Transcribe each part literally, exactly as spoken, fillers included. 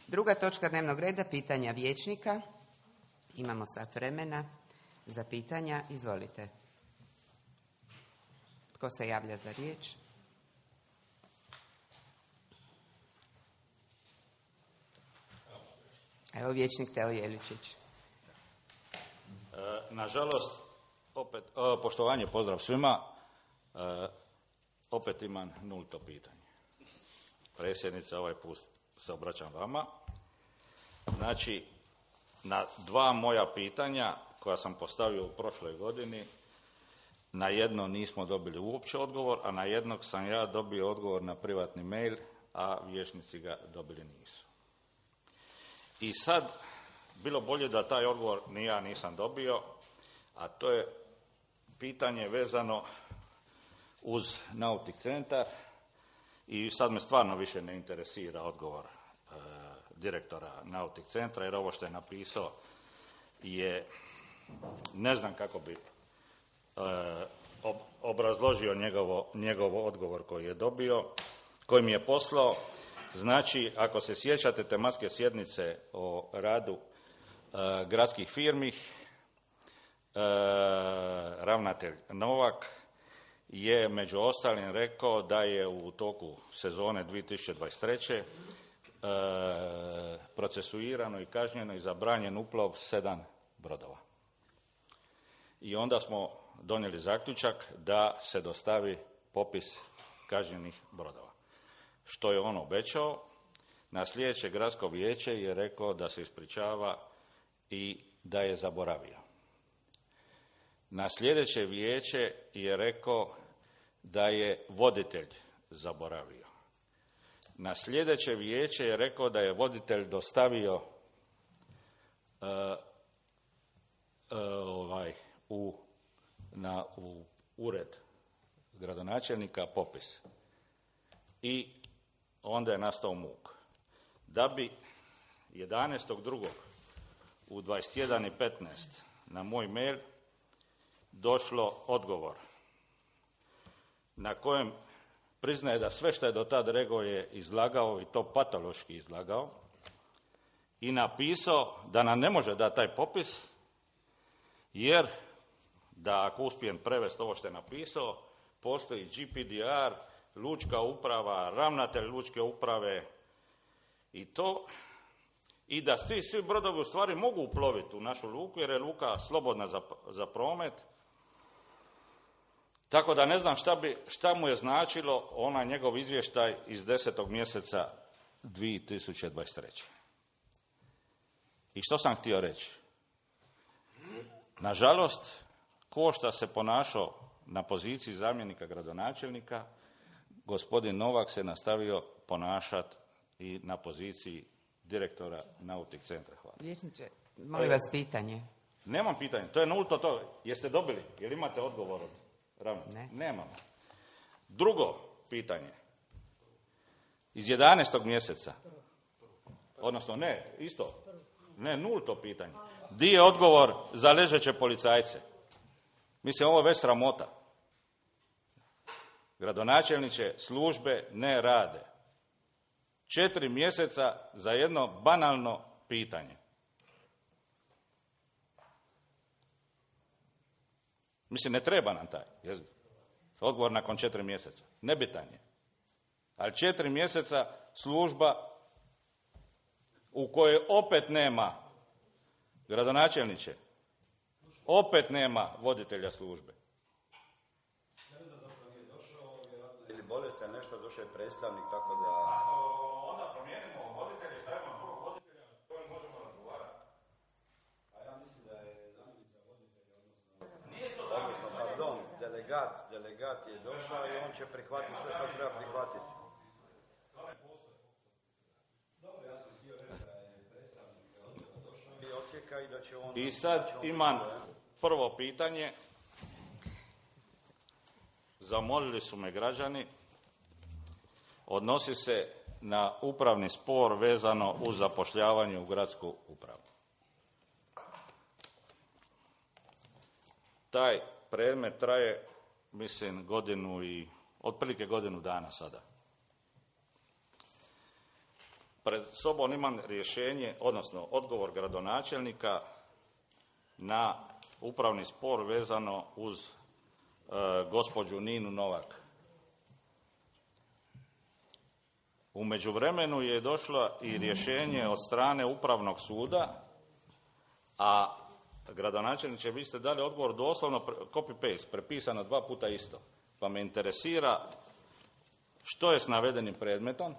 Druga točka dnevnog reda, pitanja vijećnika. Imamo sat vremena za pitanja. Izvolite. Tko se javlja za riječ? Evo vijećnik Teo Jeličić. E, nažalost, opet, e, poštovanje, pozdrav svima, e, opet imam nulto pitanje. Predsjednica, ovaj put se obraćam vama. Znači, na dva moja pitanja koja sam postavio u prošloj godini, na jedno nismo dobili uopće odgovor, a na jednog sam ja dobio odgovor na privatni mail, a vijećnici ga dobili nisu. I sad, bilo bolje da taj odgovor ni ja nisam dobio, a to je pitanje vezano uz Nautik centar i sad me stvarno više ne interesira odgovor e, direktora Nautik centra, jer ovo što je napisao je, ne znam kako bi e, ob, obrazložio njegovo, njegov odgovor koji je dobio, koji mi je poslao. Znači, ako se sjećate tematske sjednice o radu e, gradskih firmi, e, ravnatelj Novak je među ostalim rekao da je u toku sezone dvije tisuće dvadeset treće. E, procesuirano i kažnjeno i zabranjen uplov sedam brodova. I onda smo donijeli zaključak da se dostavi popis kažnjenih brodova. Što je on obećao, na sljedeće gradsko vijeće je rekao da se ispričava i da je zaboravio. Na sljedeće vijeće je rekao da je voditelj zaboravio. Na sljedeće vijeće je rekao da je voditelj dostavio uh, uh, ovaj, u, na, u ured gradonačelnika popis. I onda je nastao muk. Da bi jedanaestog drugog u dvadeset jedan i petnaest na moj mail došlo odgovor na kojem priznaje da sve što je do tada rekao je izlagao i to patološki izlagao i napisao da nam ne može dati taj popis jer da ako uspijem prevesti ovo što je napisao postoji G P D R, lučka uprava, ravnatelj lučke uprave i to i da svi, svi brodovi u stvari mogu uploviti u našu luku jer je luka slobodna za, za promet. Tako da ne znam šta, bi, šta mu je značilo onaj njegov izvještaj iz desetog mjeseca dvije tisuće dvadeset treće. I što sam htio reći? Nažalost, ko šta se ponašao na poziciji zamjenika gradonačelnika, gospodin Novak se nastavio ponašati i na poziciji direktora Nautik centra. Hvala. Vijećniče, molim vas pitanje. Nemam pitanje, to je nulto to. Jeste dobili? Jel imate odgovor od ravnatelja? Ne. Nemamo. Drugo pitanje. Iz jedanaestog mjeseca. Odnosno, ne, isto. Ne, nulto pitanje. Di je odgovor za ležeće policajce? Mislim, ovo je već sramota. Gradonačelniče, službe ne rade. Četiri mjeseca za jedno banalno pitanje. Mislim, ne treba nam taj odgovor nakon četiri mjeseca. Nebitan je. Ali četiri mjeseca služba u kojoj opet nema gradonačelniče, opet nema voditelja službe. Ili bolest, ali nešto došao je predstavnik, tako da... Onda promijenimo voditelje, stavimo drugog voditelja s kojim možemo razgovarati. A ja mislim da je zamjenica voditelja, odnosno... Nije to zamjenica, pardon, delegat, delegat je došao i on će prihvatiti sve što treba prihvatiti. Dobro, ja sam htio reći da je predstavnik došao i odsjeka i da će on... I sad imam prvo pitanje. Zamolili su me građani, odnosi se na upravni spor vezano uz zapošljavanje u gradsku upravu. Taj predmet traje, mislim, godinu i, otprilike godinu dana sada. pred sobom imam rješenje, odnosno odgovor gradonačelnika na upravni spor vezano uz e, gospođu Ninu Novak. U međuvremenu je došlo i rješenje od strane Upravnog suda, a gradonačelniče, vi ste dali odgovor doslovno copy-paste, prepisano dva puta isto. Pa me interesira što je s navedenim predmetom,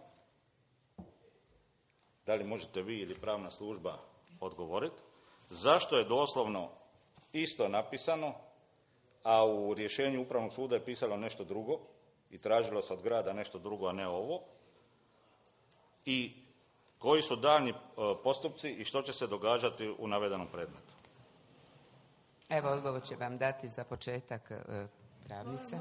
da li možete vi ili pravna služba odgovoriti, zašto je doslovno isto napisano, a u rješenju Upravnog suda je pisalo nešto drugo i tražilo se od grada nešto drugo, a ne ovo, i koji su daljnji postupci i što će se događati u navedenom predmetu. Evo, odgovor će vam dati za početak pravnica.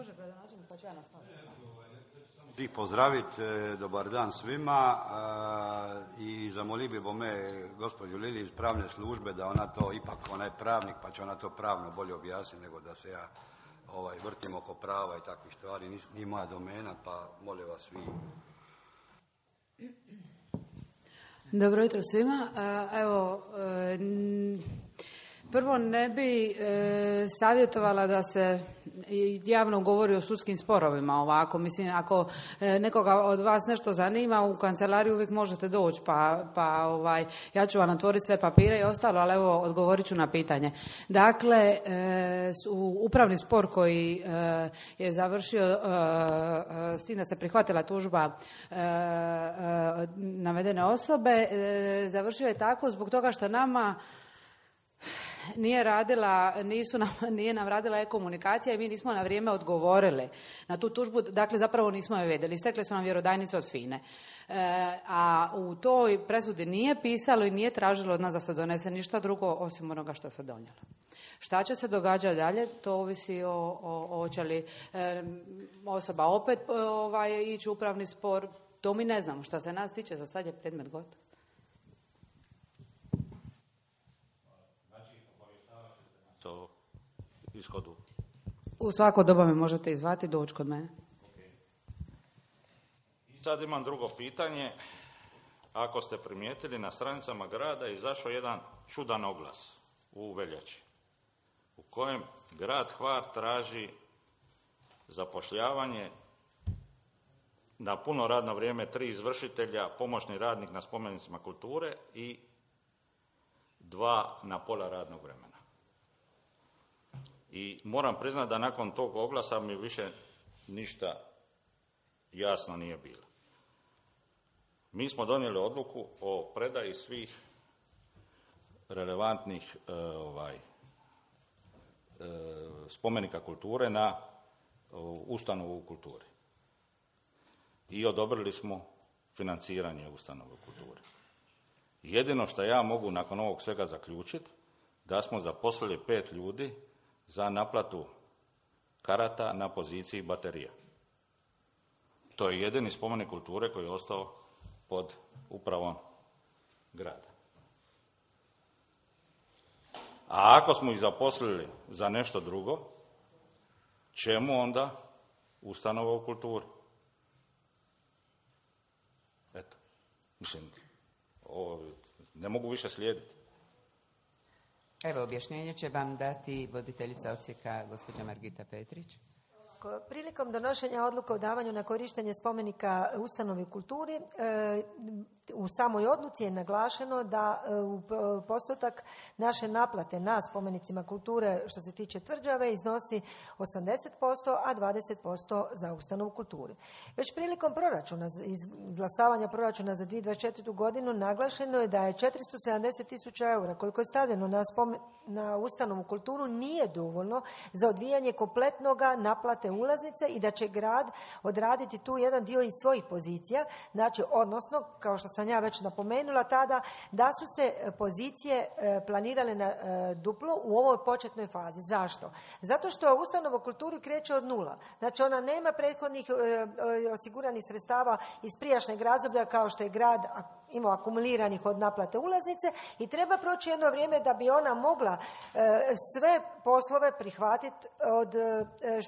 I pozdraviti, dobar dan svima i zamolio bi bome gospođu Lili iz pravne službe da ona to, ipak ona je pravnik pa će ona to pravno bolje objasniti nego da se ja ovaj, vrtim oko prava i takvih stvari. Nije moja domena, pa molim vas vi. Dobro jutro svima. Evo, prvo ne bi savjetovala da se javno govori o sudskim sporovima ovako. Mislim, ako nekoga od vas nešto zanima, u kancelariju uvijek možete doći, pa, pa ovaj, ja ću vam otvoriti sve papire i ostalo, ali evo, odgovorit ću na pitanje. Dakle, upravni spor koji je završio s tim da se prihvatila tužba navedene osobe, završio je tako zbog toga što nama nije radila, nisu nam, nije nam radila e-komunikacija i mi nismo na vrijeme odgovorili na tu tužbu, dakle zapravo nismo je vidjeli, istekle su nam vjerodajnice od FINA-e. E, a u toj presudi nije pisalo i nije tražilo od nas da se donese ništa drugo osim onoga što se donijelo. Šta će se događati dalje, to ovisi o, o, o hoće li e, osoba opet ovaj, ići u upravni spor, to mi ne znamo. Šta se nas tiče, za sad je predmet gotov. Ishodu. U svako doba me možete izvati i doći kod mene. Okay. I sad imam drugo pitanje. Ako ste primijetili, na stranicama grada je izašao jedan čudan oglas u veljači u kojem grad Hvar traži zapošljavanje na puno radno vrijeme tri izvršitelja, pomoćni radnik na spomenicima kulture i dva na pola radnog vremena. I moram priznati da nakon tog oglasa mi više ništa jasno nije bilo. Mi smo donijeli odluku o predaji svih relevantnih e, ovaj, e, spomenika kulture na uh, ustanovu u kulturi. I odobrili smo financiranje ustanove u kulturi. Jedino što ja mogu nakon ovog svega zaključiti, da smo zaposlili pet ljudi za naplatu karata na poziciji baterija. To je jedini spomenik kulture koji je ostao pod upravom grada. A ako smo ih zaposlili za nešto drugo, čemu onda ustanova u kulturi? Eto, mislim, ovo ne mogu više slijediti. Evo, objašnjenje će vam dati voditeljica odsjeka, gospođa Margita Petrić. Prilikom donošenja odluka o davanju na korištenje spomenika ustanovi u kulturi, u samoj odluci je naglašeno da u postotak naše naplate na spomenicima kulture što se tiče tvrđave iznosi osamdeset posto, a dvadeset posto za ustanovu kulture. Već prilikom proračuna, izglasavanja proračuna za dvije tisuće dvadeset četvrtu godinu naglašeno je da je četiristo sedamdeset tisuća eura koliko je stavljeno na, spomen, na ustanovu kulturu nije dovoljno za odvijanje kompletnoga naplate ulaznice i da će grad odraditi tu jedan dio iz svojih pozicija, znači odnosno, kao što sam ja već napomenula tada, da su se pozicije planirale na duplo u ovoj početnoj fazi. Zašto? Zato što ustanova u kulturi kreće od nula. Znači ona nema prethodnih osiguranih sredstava iz prijašnjeg razdoblja kao što je grad imao akumuliranih od naplate ulaznice i treba proći jedno vrijeme da bi ona mogla sve poslove prihvatiti od što se tiče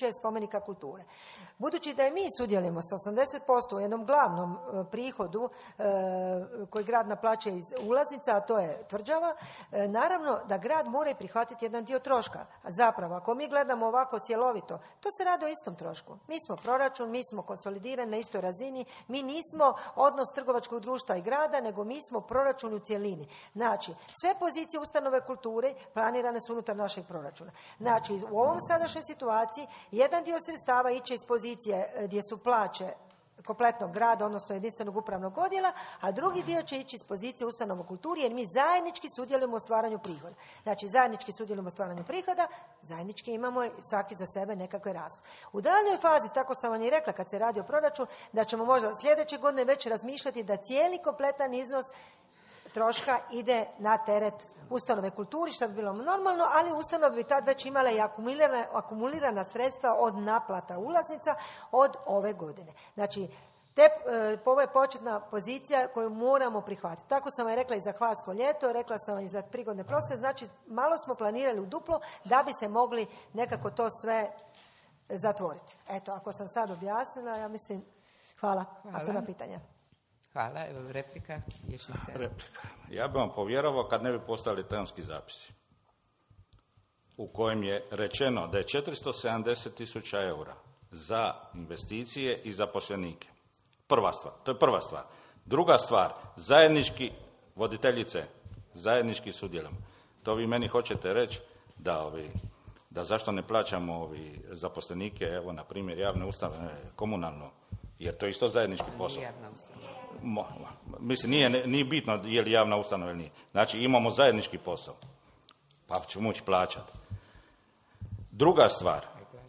tiče spomenika kulture. Budući da i mi sudjelujemo s osamdeset posto u jednom glavnom e, prihodu e, koji grad naplaćuje iz ulaznica, a to je tvrđava, e, naravno da grad mora i prihvatiti jedan dio troška. A zapravo, ako mi gledamo ovako cjelovito, to se radi o istom trošku. Mi smo proračun, mi smo konsolidirani na istoj razini, mi nismo odnos trgovačkog društva i grada, nego mi smo proračun u cjelini. Znači, sve pozicije ustanove kulture planirane su unutar našeg proračuna. Znači, u ovom sadašnjoj situaciji jedan dio sredstava iće iz pozicije gdje su plaće kompletnog grada, odnosno jedinstvenog upravnog odjela, a drugi dio će ići iz pozicije ustanova kulturi, jer mi zajednički sudjelujemo u stvaranju prihoda. Znači, zajednički sudjelujemo u stvaranju prihoda, zajednički imamo svaki za sebe nekakve rashode. U daljnjoj fazi, tako sam vam i rekla kad se radi o proračunu, da ćemo možda sljedeće godine već razmišljati da cijeli kompletan iznos troška ide na teret ustanove kulturi, što bi bilo normalno, ali ustanove bi tad već imale i akumulirana, akumulirana sredstva od naplata ulaznica od ove godine. Znači, te, e, ovo je početna pozicija koju moramo prihvatiti. Tako sam vam rekla i za Hvarsko ljeto, rekla sam vam i za prigodne proslave, znači malo smo planirali u duplo da bi se mogli nekako to sve zatvoriti. Eto, ako sam sad objasnila, ja mislim, hvala, hvala. Ako ima pitanja. Hvala. Evo, replika. Replika. Ja bih vam povjerovao kad ne bi postali tajnski zapisi u kojem je rečeno da je četiristo sedamdeset tisuća eura za investicije i zaposlenike. Prva stvar. To je prva stvar. Druga stvar, zajednički, voditeljice, zajednički sudjelujemo. To vi meni hoćete reći da, ovi, da zašto ne plaćamo ovi zaposlenike, evo, na primjer, javne ustanove, komunalno, jer to je isto zajednički posao. Mo, mislim, nije, nije bitno je li javna ustanova ili nije. Znači, imamo zajednički posao, pa ćemo moći plaćati. Druga stvar,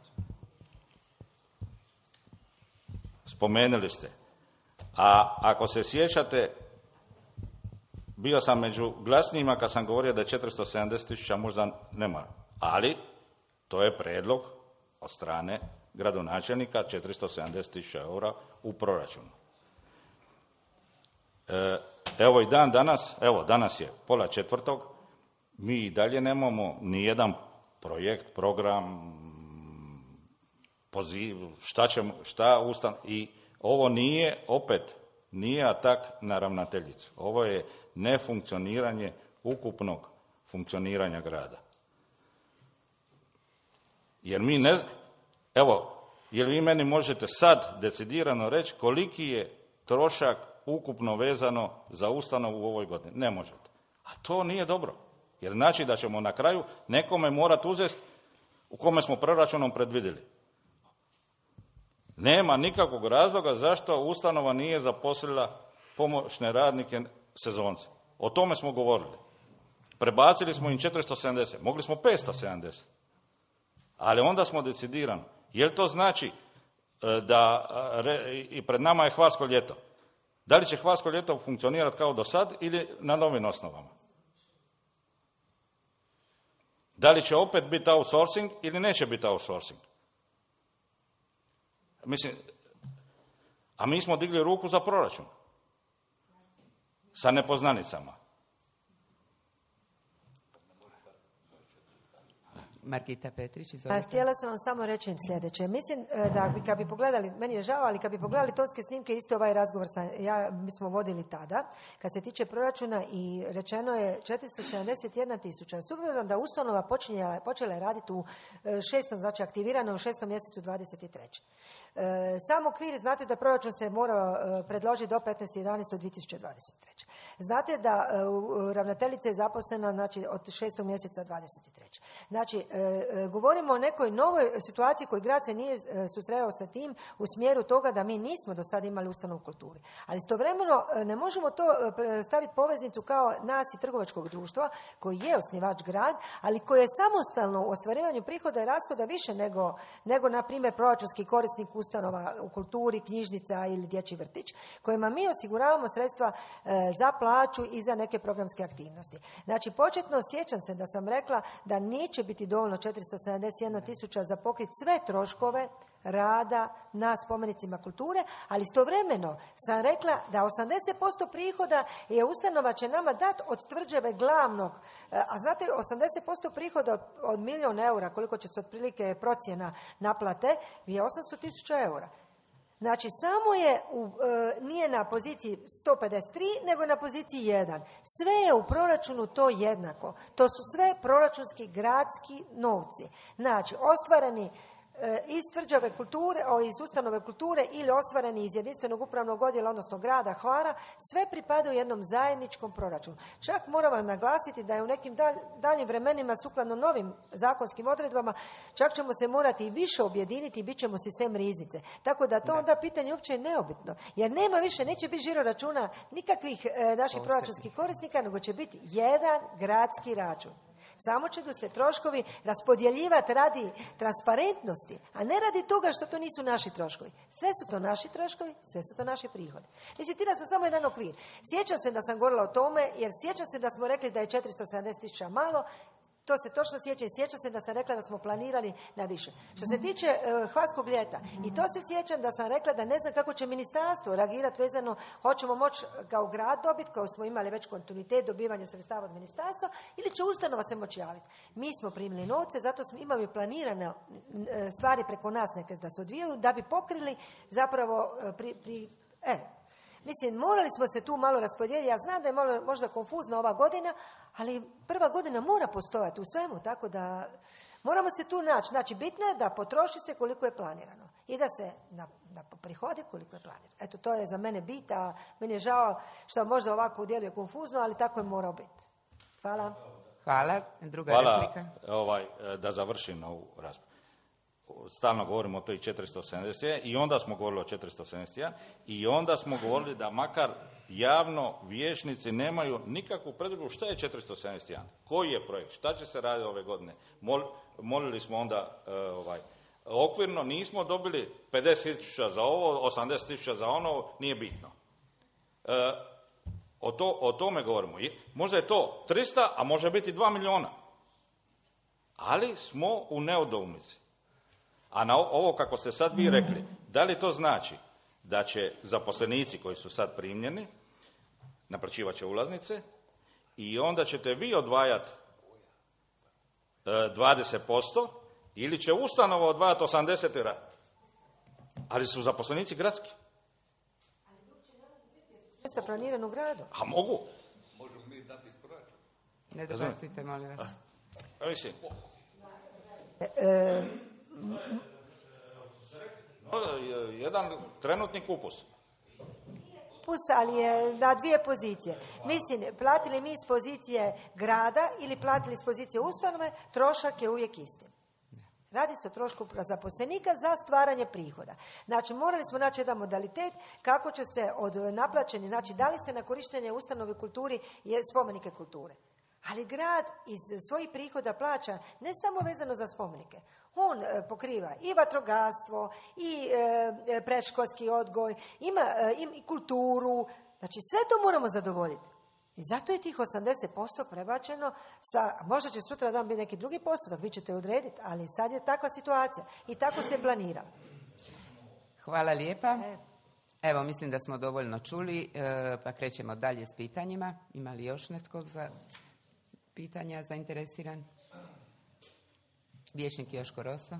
spomenuli ste, a ako se sjećate, bio sam među glasnijima kad sam govorio da je četiristo sedamdeset tisuća možda nema, ali to je predlog od strane gradonačelnika, četiristo sedamdeset tisuća eura u proračunu. E, evo i dan danas, evo danas je pola četvrtog, mi i dalje nemamo ni jedan projekt, program, poziv, šta ćemo, šta ustan, i ovo nije, opet, nije atak na ravnateljicu. Ovo je nefunkcioniranje ukupnog funkcioniranja grada. Jer mi ne, evo, jer vi meni možete sad decidirano reći koliki je trošak ukupno vezano za ustanovu u ovoj godini? Ne možete. A to nije dobro. Jer znači da ćemo na kraju nekome morati uzeti u kome smo proračunom predvidjeli. Nema nikakvog razloga zašto ustanova nije zaposlila pomoćne radnike sezonce. O tome smo govorili. Prebacili smo im četiristo sedamdeset, mogli smo petsto sedamdeset. Ali onda smo decidirani. Jel to znači da i pred nama je Hvarsko ljeto? Da li će Hvarsko ljeto funkcionirati kao do sad ili na novim osnovama? Da li će opet biti outsourcing ili neće biti outsourcing? Mislim, a mi smo digli ruku za proračun sa nepoznanicama. Margita Petrić, izvolite. Htjela sam vam samo reći sljedeće. Mislim da bi, kad bi pogledali, meni je žao, ali kad bi pogledali tonske snimke, isto ovaj razgovor sa, ja, mi smo vodili tada, kad se tiče proračuna, i rečeno je četiristo sedamdeset jedna tisuća. S obzirom da ustanova počinjela, počela je raditi u šestom, znači aktivirana u šestom mjesecu dvadeset treće. E, sam okvir, znate da proračun se mora e, predložiti do petnaestog jedanaestog dvije tisuće dvadeset treće. Znate da e, ravnateljica je zaposlena, znači, od šestog mjeseca dvadeset treće. Znači, e, e, govorimo o nekoj novoj situaciji koju grad se nije e, susreo sa tim u smjeru toga da mi nismo do sada imali ustanovu kulture. Ali istovremeno e, ne možemo to e, staviti poveznicu kao nas i trgovačkog društva, koji je osnivač grad, ali koji je samostalno u ostvarivanju prihoda i rashoda više nego, nego na primjer, proračunski korisnik ustanova u kulturi, knjižnica ili dječji vrtić, kojima mi osiguravamo sredstva e, za plaću i za neke programske aktivnosti. Znači, početno sjećam se da sam rekla da neće biti dovoljno dovoljno četiristo sedamdeset jedna tisuća za pokriti sve troškove rada na spomenicima kulture, ali istovremeno sam rekla da osamdeset posto prihoda je ustanova će nama dati od tvrđave glavnog, a znate osamdeset posto prihoda od, od milijun eura, koliko će se otprilike procjena naplate, je osamsto tisuća eura. Znači, samo je, u, e, nije na poziciji sto pedeset tri, nego na poziciji jedan. Sve je u proračunu to jednako. To su sve proračunski gradski novci. Znači, ostvareni e, iz tvrđave kulture, o, iz ustanove kulture ili ostvareni iz jedinstvenog upravnog odjela, odnosno grada Hvara, sve pripada u jednom zajedničkom proračunu. Čak moram vam naglasiti da je u nekim dalj, daljim vremenima, sukladno novim zakonskim odredbama, čak ćemo se morati i više objediniti i bit ćemo sistem riznice. Tako da to ne. Onda pitanje uopće je neobitno. Jer nema više, neće biti žiro računa nikakvih e, naših proračunskih korisnika, nego će biti jedan gradski račun. Samo će se troškovi raspodjeljivati radi transparentnosti, a ne radi toga što to nisu naši troškovi. Sve su to naši troškovi, sve su to naši prihodi. Mislim, tira sam samo jedan okvir. Sjećam se da sam govorila o tome, jer sjećam se da smo rekli da je četiristo sedamdeset tisuća malo. To se točno sjeća i sjećam se da sam rekla da smo planirali na više. Što se tiče uh, Hvarskog ljeta, i to se sjećam da sam rekla da ne znam kako će ministarstvo reagirati vezano, hoćemo moći kao grad dobiti, kao smo imali već kontinuitet dobivanja sredstava od ministarstva, ili će ustanova se moći javiti. Mi smo primili novce, zato smo imali planirane stvari preko nas neke da se odvijaju, da bi pokrili zapravo pri... pri e, Mislim, morali smo se tu malo raspodijeliti. Ja znam da je malo, možda konfuzna ova godina, ali prva godina mora postojati u svemu, tako da moramo se tu naći. Znači, bitno je da potroši se koliko je planirano i da se na, na prihodi koliko je planirano. Eto, to je za mene bit, a meni je žao što možda ovako djeluje konfuzno, ali tako je morao biti. Hvala. Hvala. Druga Hvala, replika. Ovaj, da završim ovu raspravu. Stalno govorimo o toj četiristo sedamdeset jedan i onda smo govorili o četiristo sedamdeset jedan i onda smo govorili da makar javno vijećnici nemaju nikakvu predodžbu šta je četiristo sedamdeset jedan, koji je projekt, šta će se raditi ove godine. Mol, molili smo onda uh, ovaj, okvirno, nismo dobili pedeset tisuća za ovo, osamdeset tisuća za ono, nije bitno. Uh, o, to, o tome govorimo. Možda je to trista, a može biti dva milijuna. Ali smo u neodoumici. A na ovo kako ste sad vi rekli, da li to znači da će zaposlenici koji su sad primljeni naplaćivat će ulaznice i onda ćete vi odvajati dvadeset posto ili će ustanova odvajati osamdeset posto, ali su zaposlenici gradski. Jeste planirani u gradu? A mogu. Možemo mi dati iz proračuna. Ne dobacite, molim vas. Ja mislim. E, e, Jedan trenutni kupus. Kupus, ali je na dvije pozicije. Mislim, platili mi iz pozicije grada ili platili iz pozicije ustanove, trošak je uvijek isti. Radi se o trošku zaposlenika za stvaranje prihoda. Znači, morali smo naći jedan modalitet kako će se od naplaćeni, znači, dali ste na korištenje ustanove kulturi i spomenike kulture. Ali grad iz svojih prihoda plaća ne samo vezano za spomenike. On e, pokriva i vatrogastvo, i e, predškolski odgoj, ima e, i kulturu. Znači, sve to moramo zadovoljiti. I zato je tih osamdeset posto prebačeno sa, možda će sutra dan biti neki drugi postotak, vi ćete odrediti, ali sad je takva situacija. I tako se planira. Hvala lijepa. E. Evo, mislim da smo dovoljno čuli, e, pa krećemo dalje s pitanjima. Ima li još netko za pitanja zainteresiran? Vijećnik Joško Roso.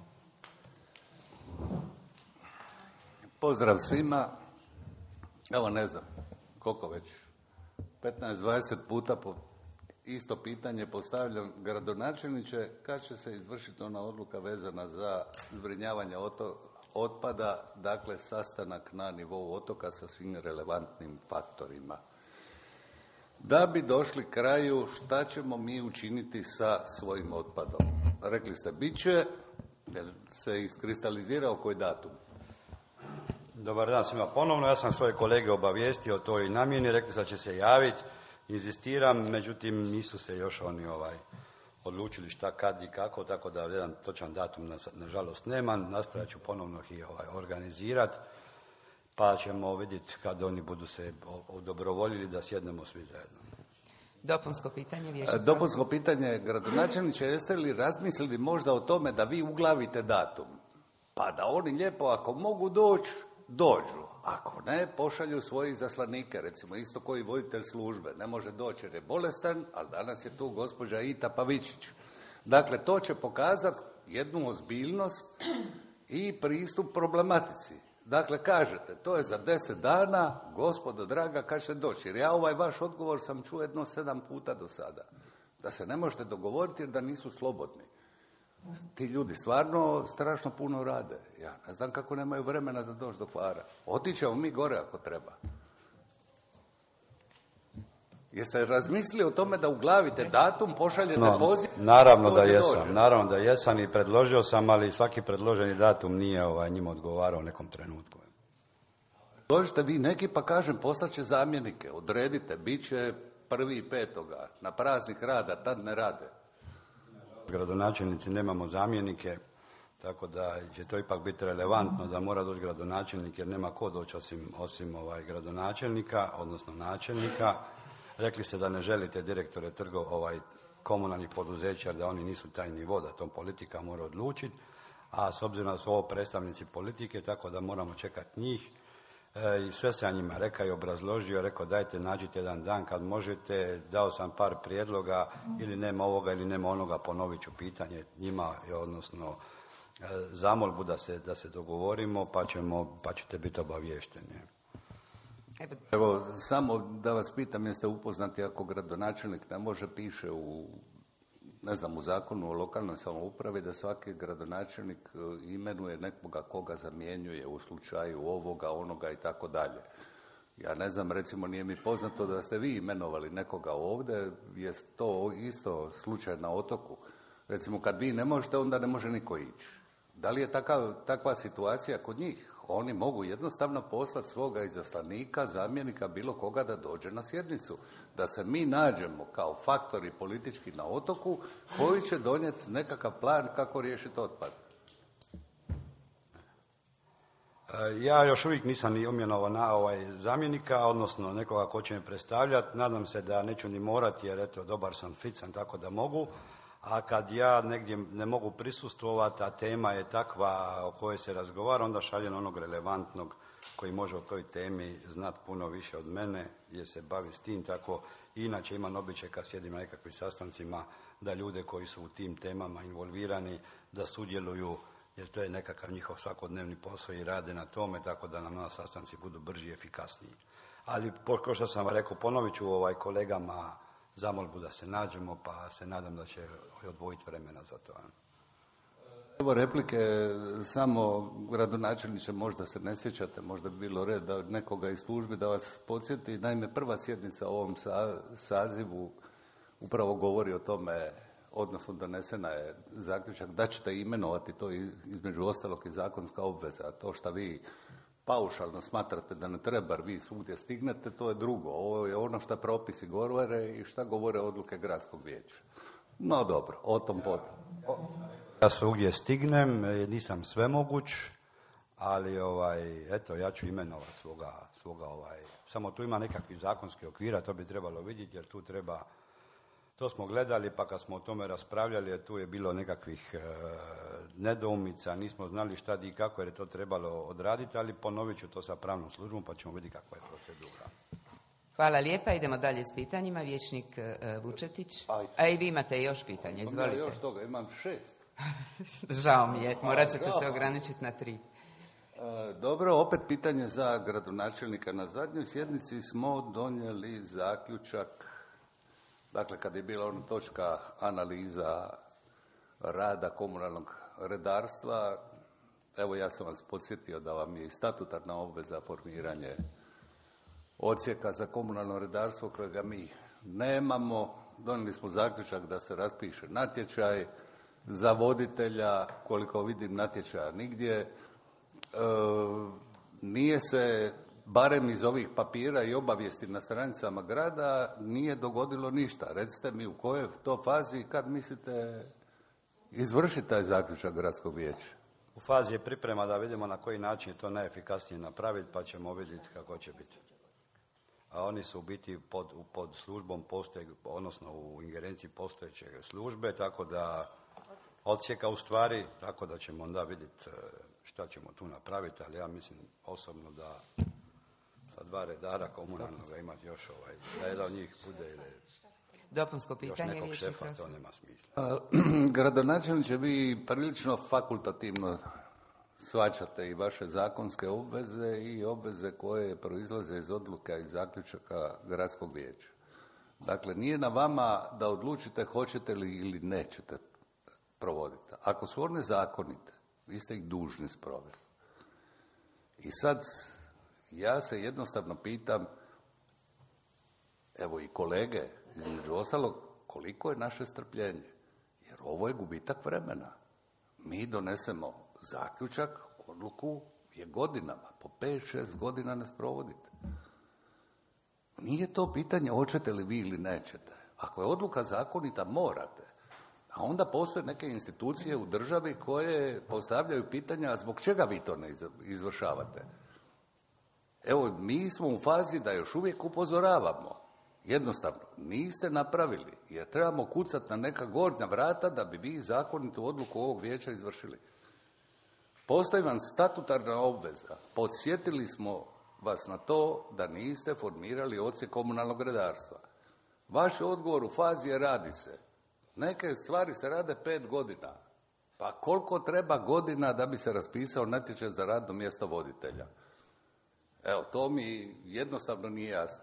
Pozdrav svima. Evo, ne znam, koliko već, petnaest dvadeset puta po isto pitanje postavljam. Gradonačelniče, kad će se izvršiti ona odluka vezana za zbrinjavanje oto, otpada, dakle sastanak na nivou otoka sa svim relevantnim faktorima? Da bi došli kraju, šta ćemo mi učiniti sa svojim otpadom? Rekli ste, bit će, se iskristalizirao koji datum? Dobar dan svima ponovno. Ja sam svoje kolege obavijestio o toj namjeni, rekli da će se javiti. Inzistiram, međutim nisu se još oni ovaj odlučili šta, kad i kako, tako da jedan točan datum nažalost nemam. Nastojat ću ponovno ih ovaj, organizirati, pa ćemo vidjeti kad oni budu se odobrovoljili da sjednemo svi zajedno. Dopunsko pitanje, vijećnik. Dopunsko pitanje, gradonačelniče, jeste li razmislili možda o tome da vi uglavite datum? Pa da oni lijepo, ako mogu doći, dođu. Ako ne, pošalju svoje izaslanike, recimo isto koji voditelj službe. Ne može doći jer je bolestan, ali danas je tu gospođa Ita Pavičić. Dakle, to će pokazati jednu ozbiljnost i pristup problematici. Dakle, kažete, to je za deset dana, gospodo draga, kad ćete doći? Jer ja ovaj vaš odgovor sam čuo jedno sedam puta do sada. Da se ne možete dogovoriti jer da nisu slobodni. Ti ljudi stvarno strašno puno rade. Ja ne znam kako nemaju vremena za doći do Hvara. Otićemo mi gore ako treba. Jeste razmislili o tome da uglavite datum, pošaljete no, poziv? Naravno da dođe, jesam, dođe. naravno da jesam i predložio sam, ali svaki predloženi datum nije ovaj, njima odgovarao u nekom trenutku. Dođite vi neki pa kažem poslaće zamjenike, odredite, bit će prvi petoga, na praznik rada, tad ne rade. Gradonačelnici nemamo zamjenike, tako da će to ipak biti relevantno da mora doći gradonačelnik jer nema ko doći osim, osim ovaj, gradonačelnika, odnosno načelnika. Rekli ste da ne želite direktore trgo, ovaj, komunalnih poduzeća, da oni nisu taj nivo, da to politika mora odlučiti, a s obzirom da su ovo predstavnici politike, tako da moramo čekati njih. E, I sve sam njima rekao i obrazložio, rekao dajte nađite jedan dan kad možete, dao sam par prijedloga, ili nema ovoga ili nema onoga, ponovit ću pitanje njima, odnosno e, zamolbu da se, da se dogovorimo, pa, ćemo, pa ćete biti obavješteni. Evo, samo da vas pitam, jeste upoznati ako gradonačelnik ne može, piše u, ne znam, u zakonu o lokalnoj samoupravi da svaki gradonačelnik imenuje nekoga koga zamjenjuje u slučaju ovoga, onoga i tako dalje. Ja ne znam, recimo nije mi poznato da ste vi imenovali nekoga ovdje, je to isto slučaj na otoku. Recimo kad vi ne možete, onda ne može niko ići. Da li je takav, takva situacija kod njih? Oni mogu jednostavno poslati svoga izaslanika, zamjenika, bilo koga da dođe na sjednicu. Da se mi nađemo kao faktori politički na otoku koji će donijeti nekakav plan kako riješiti otpad. Ja još uvijek nisam ni imenovao na ovaj zamjenika, odnosno nekoga ko će me predstavljati. Nadam se da neću ni morati jer eto, dobar sam, fit sam, tako da mogu. A kad ja negdje ne mogu prisustvovati, a tema je takva o kojoj se razgovara, onda šaljem onog relevantnog koji može o toj temi znati puno više od mene, jer se bavi s tim. Tako inače imam običaj kad sjedim na nekakvim sastancima da ljude koji su u tim temama involvirani da sudjeluju, jer to je nekakav njihov svakodnevni posao i rade na tome, tako da nam na sastanci budu brži i efikasniji. Ali, kao što sam rekao, ponovit ću ovaj kolegama zamolbu da se nađemo, pa se nadam da će odvojiti vremena za to. Evo replike, samo gradonačelniče, možda se ne sjećate, možda bi bilo red da nekoga iz službe da vas podsjeti. Naime, prva sjednica u ovom sa, sazivu upravo govori o tome, odnosno donesena je zaključak da ćete imenovati, to između ostalog i zakonska obveza. To što vi paušalno smatrate da ne treba, jer vi svugdje stignete, to je drugo. Ovo je ono što propisi govore i šta govore odluke gradskog vijeća. No dobro, o tom potom. Ja svugdje stignem, nisam svemoguć, ali ovaj, eto, ja ću imenovati svoga, svoga ovaj, samo tu ima nekakvih zakonskih okvira, to bi trebalo vidjeti, jer tu treba, to smo gledali, pa kad smo o tome raspravljali, jer tu je bilo nekakvih e, nedoumica, nismo znali šta i kako, jer je to trebalo odraditi, ali ponovit ću to sa pravnom službom, pa ćemo vidjeti kakva je procedura. Hvala lijepa, idemo dalje s pitanjima. Vijećnik uh, Vučetić. A i vi imate još pitanje, izvolite. Ja još toga, imam šest. Žao mi je, morat ćete se ograničiti na tri. E, dobro, opet pitanje za gradonačelnika. Na zadnjoj sjednici smo donijeli zaključak, dakle kad je bila ona točka analiza rada komunalnog redarstva, evo ja sam vas podsjetio da vam je i statutarna obveza formiranje odsjeka za komunalno redarstvo kojega mi nemamo. Donijeli smo zaključak da se raspiše natječaj za voditelja, koliko vidim natječaja nigdje. E, nije se, barem iz ovih papira i obavijesti na stranicama grada, nije dogodilo ništa. Recite mi u kojoj to fazi, kad mislite izvršiti taj zaključak gradskog vijeća? U fazi je priprema da vidimo na koji način je to najefikasnije napraviti, pa ćemo vidjeti kako će biti. a oni su u biti pod, pod službom postoje, odnosno u ingerenciji postojeće službe, tako da odsjeka u stvari, tako da ćemo onda vidjeti šta ćemo tu napraviti, ali ja mislim osobno da sa dva redara komunalnoga imati još ovaj, da jedan od njih bude ili dopunsko pitanje, još nekog šefa, to nema smisla. A, gradonačelniče, vi prilično fakultativno shvaćate i vaše zakonske obveze i obveze koje proizlaze iz odluka i zaključaka gradskog vijeća. Dakle, nije na vama da odlučite hoćete li ili nećete provoditi. Ako su one zakonite, vi ste ih dužni sprovesti. I sad, ja se jednostavno pitam, evo i kolege, između ostalog, koliko je naše strpljenje? Jer ovo je gubitak vremena. Mi donesemo zaključak, odluku je godinama, po pet, šest godina ne sprovodite. Nije to pitanje hoćete li vi ili nećete. Ako je odluka zakonita, morate. A onda postoje neke institucije u državi koje postavljaju pitanja zbog čega vi to ne izvršavate. Evo, mi smo u fazi da još uvijek upozoravamo. Jednostavno, niste napravili, jer trebamo kucati na neka gornja vrata da bi vi zakonitu odluku ovog vijeća izvršili. Postoji vam statutarna obveza. Podsjetili smo vas na to da niste formirali odsjek komunalnog redarstva. Vaš odgovor u fazi je radi se. Neke stvari se rade pet godina. Pa koliko treba godina da bi se raspisao natječaj za radno mjesto voditelja? Evo, to mi jednostavno nije jasno.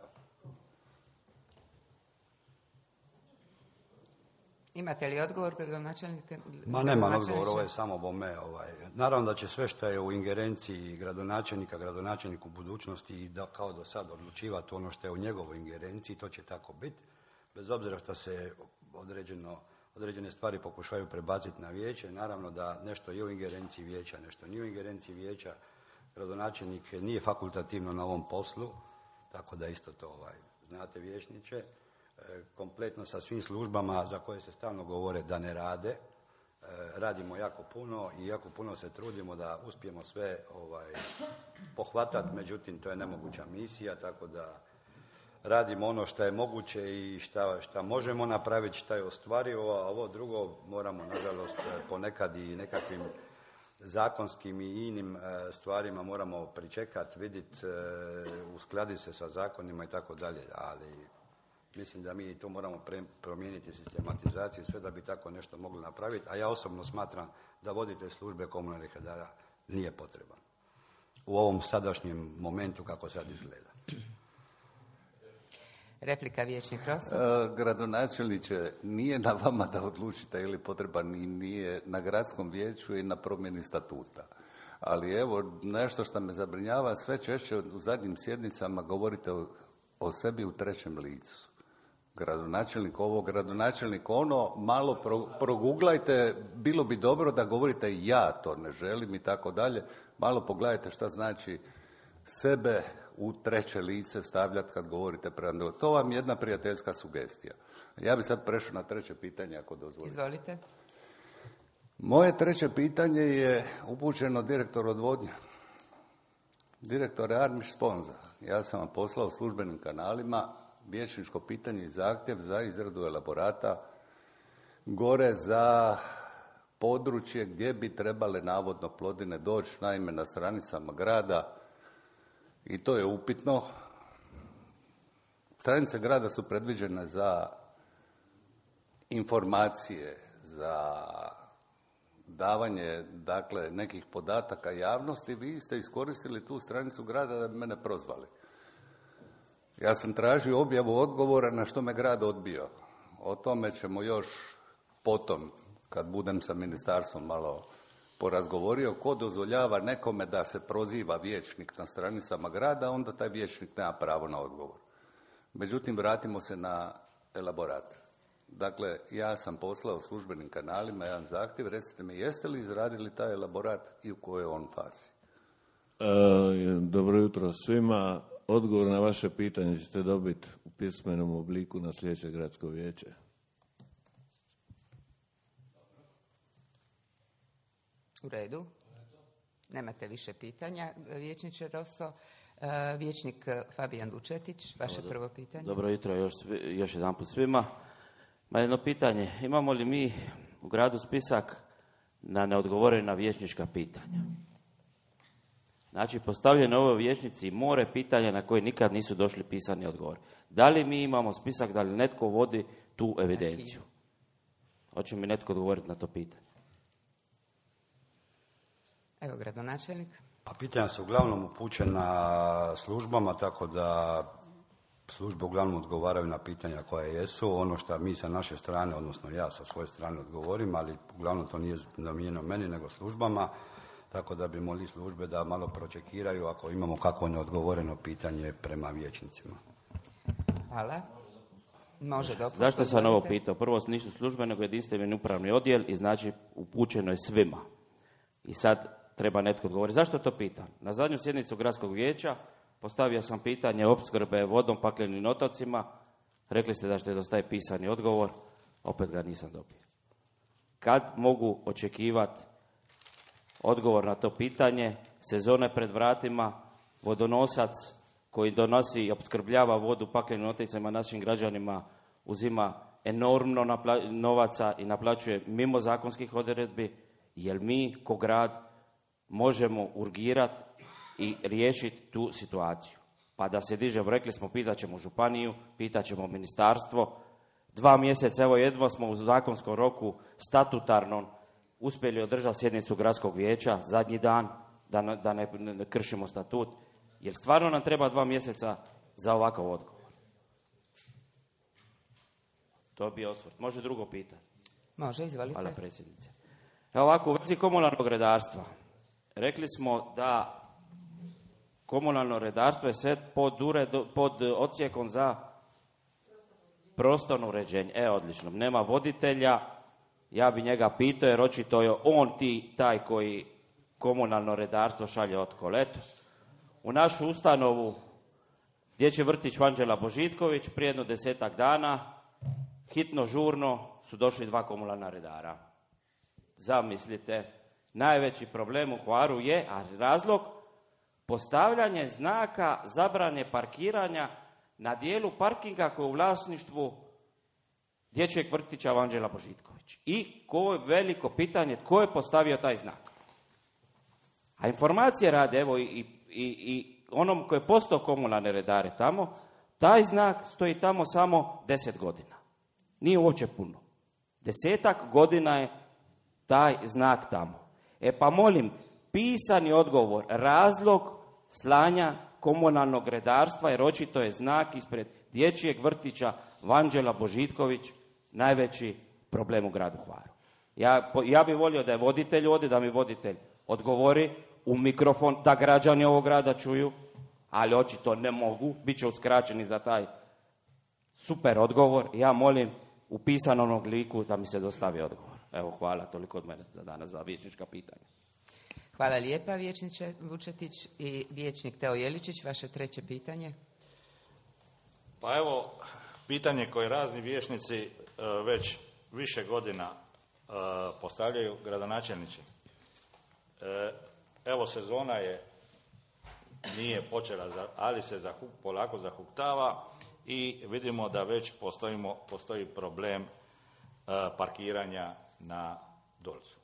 Imate li odgovor, gradonačelnika? Ma nema odgovor, ovo je samo bome. Ovaj. Naravno da će sve što je u ingerenciji gradonačelnika, gradonačelnik u budućnosti i da kao do sad odlučivati ono što je u njegovoj ingerenciji, to će tako biti. Bez obzira što se određeno, određene stvari pokušaju prebaciti na vijeće, naravno da nešto je u ingerenciji vijeća, nešto nije u ingerenciji vijeća. Gradonačelnik nije fakultativno na ovom poslu, tako da isto to ovaj, znate vijećniče. Kompletno sa svim službama za koje se stalno govore da ne rade. Radimo jako puno i jako puno se trudimo da uspijemo sve ovaj, pohvatati, međutim to je nemoguća misija, tako da radimo ono što je moguće i šta, šta možemo napraviti, šta je ostvarivo, a ovo drugo moramo nažalost ponekad i nekakvim zakonskim i inim stvarima moramo pričekati, vidjeti, uskladiti se sa zakonima i tako dalje, ali mislim da mi tu moramo pre, promijeniti sistematizaciju sve da bi tako nešto mogli napraviti, a ja osobno smatram da voditelj službe komunalnih redara nije potreban u ovom sadašnjem momentu kako sad izgleda. Replika, vijećnik Rosso. E, gradonačelniče, nije na vama da odlučite ili potreban i nije na gradskom vijeću i na promjeni statuta. Ali evo, nešto što me zabrinjava, sve češće u zadnjim sjednicama govorite o, o sebi u trećem licu. Gradonačelnik ovo, gradonačelnik ono, malo pro, proguglajte, bilo bi dobro da govorite ja to ne želim i tako dalje. Malo pogledajte šta znači sebe u treće lice stavljati kad govorite prema. To vam je jedna prijateljska sugestija. Ja bih sad prešao na treće pitanje, ako dozvolite. Izvolite. Moje treće pitanje je upućeno direktoru odvodnje. Direktore Armiš Sponza, ja sam vam poslao službenim kanalima vijećničko pitanje i zahtjev za izradu elaborata gore za područje gdje bi trebale navodno Plodine doći, naime na stranicama grada, i to je upitno. Stranice grada su predviđene za informacije, za davanje, dakle, nekih podataka javnosti. Vi ste iskoristili tu stranicu grada da bi mene prozvali. Ja sam tražio objavu odgovora na što me grad odbio. O tome ćemo još potom, kad budem sa ministarstvom malo porazgovorio, ko dozvoljava nekome da se proziva vijećnik na stranicama grada, onda taj vijećnik nema pravo na odgovor. Međutim, vratimo se na elaborat. Dakle, ja sam poslao službenim kanalima jedan zahtjev, recite mi, jeste li izradili taj elaborat i u kojoj on fazi? E, dobro jutro svima. Odgovor na vaše pitanje ćete dobiti u pismenom obliku na sljedeće gradsko vijeće. U redu. Nemate više pitanja, vijećniče Rosso. E, vijećnik Fabijan Vučetić, vaše Dobro, prvo pitanje. Dobro jutro još, svi, još jedan put svima. Ma jedno pitanje, imamo li mi u gradu spisak na neodgovorena vijećnička pitanja? Znači, postavljeno ovo vijećnici more pitanja na koje nikad nisu došli pisani odgovor. Da li mi imamo spisak, da li netko vodi tu evidenciju? Hoće mi netko odgovoriti na to pitanje? Evo, gradonačelnik. Pa pitanja su uglavnom upućena službama, tako da službe uglavnom odgovaraju na pitanja koja jesu. Ono što mi sa naše strane, odnosno ja sa svoje strane odgovorim, ali uglavnom to nije namijenjeno meni nego službama, tako da bi molili službe da malo pročekiraju ako imamo kakvo neodgovoreno pitanje prema vijećnicima. Hvala. Može dopunsko. Zašto sam ovo pitao? Prvo nisu službe, nego jedinstveni upravni odjel i znači upućeno je svima. I sad treba netko odgovoriti. Zašto to pitam? Na zadnju sjednicu gradskog vijeća postavio sam pitanje opskrbe vodom paklenim otocima. Rekli ste da ćete dostaviti pisani odgovor. Opet ga nisam dobio. Kad mogu očekivati odgovor na to pitanje? Sezone pred vratima, vodonosac koji donosi i opskrbljava vodu paklenim otocima našim građanima uzima enormno napla- novaca i naplaćuje mimo zakonskih odredbi. Jer mi, ko grad, možemo urgirati i riješiti tu situaciju. Pa da se dižemo, rekli smo, pitat ćemo županiju, pitat ćemo ministarstvo. Dva mjeseca, evo jedva smo u zakonskom roku statutarnom uspjeli održati sjednicu gradskog vijeća, zadnji dan, da, ne, da ne, ne kršimo statut. Jer stvarno nam treba dva mjeseca za ovakav odgovor. To bi osvrt. Može drugo pitanje? Može, izvolite. Hvala predsjednice. Evo ovako, u vezi komunalnog redarstva. Rekli smo da komunalno redarstvo je sve pod, uredu, pod odsjekom za prostorno uređenje. E, odlično. Nema voditelja, ja bi njega pitao jer očito je on ti taj koji komunalno redarstvo šalje od koletu. U našu ustanovu dječji vrtić Vanđela Božitković prije jedno desetak dana hitno, žurno su došli dva komunalna redara. Zamislite, najveći problem u Hvaru je, a razlog, postavljanje znaka zabrane parkiranja na dijelu parkinga koji je u vlasništvu dječjeg vrtića Vanđela Božitković. I ko je veliko pitanje, tko je postavio taj znak? A informacije rade, evo, i, i, i onom koji je postao komunalne redare tamo, taj znak stoji tamo samo deset godina. Nije uopće puno. Desetak godina je taj znak tamo. E pa molim, pisani odgovor, razlog slanja komunalnog redarstva, jer očito je znak ispred dječjeg vrtića Vanđela Božitković najveći problem u gradu Hvaru. Ja, ja bih volio da je voditelj ovdje, da mi voditelj odgovori u mikrofon, da građani ovog grada čuju, ali očito ne mogu, bit će uskraćeni za taj super odgovor. Ja molim u pisanom obliku da mi se dostavi odgovor. Evo, hvala, toliko od mene za danas, za vijećnička pitanja. Hvala lijepa, vijećniče Vučetić. I vijećnik Teo Jeličić, vaše treće pitanje. Pa evo, pitanje koje razni vijećnici uh, već više godina uh, postavljaju gradonačelniče. Uh, evo, sezona je, nije počela, za, ali se zahuk, polako zahuktava i vidimo da već postojimo, postoji problem uh, parkiranja na Dolcu.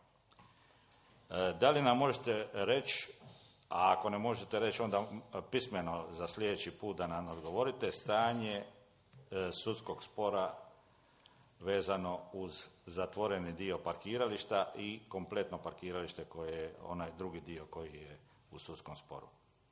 Da li nam možete reći, a ako ne možete reći onda pismeno za sljedeći put da nam odgovorite, stanje sudskog spora vezano uz zatvoreni dio parkirališta i kompletno parkiralište koje je onaj drugi dio koji je u sudskom sporu?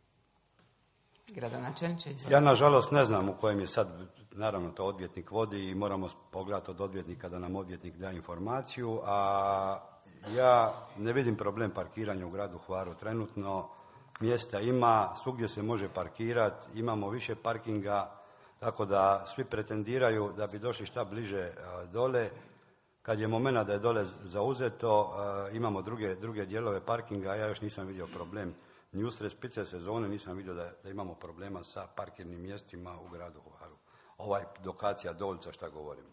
Gradonačelniče, ja nažalost ne znam u kojem je sad, naravno to odvjetnik vodi i moramo pogledati od odvjetnika da nam odvjetnik da informaciju, a ja ne vidim problem parkiranja u gradu Hvaru trenutno. Mjesta ima, svugdje se može parkirati, imamo više parkinga, tako da svi pretendiraju da bi došli šta bliže dole. Kad je momenat da je dole zauzeto, imamo druge, druge dijelove parkinga, ja još nisam vidio problem. Ni usred spice sezone nisam vidio da, da imamo problema sa parkirnim mjestima u gradu Hvaru. Ovaj lokacija Dolca šta govorimo.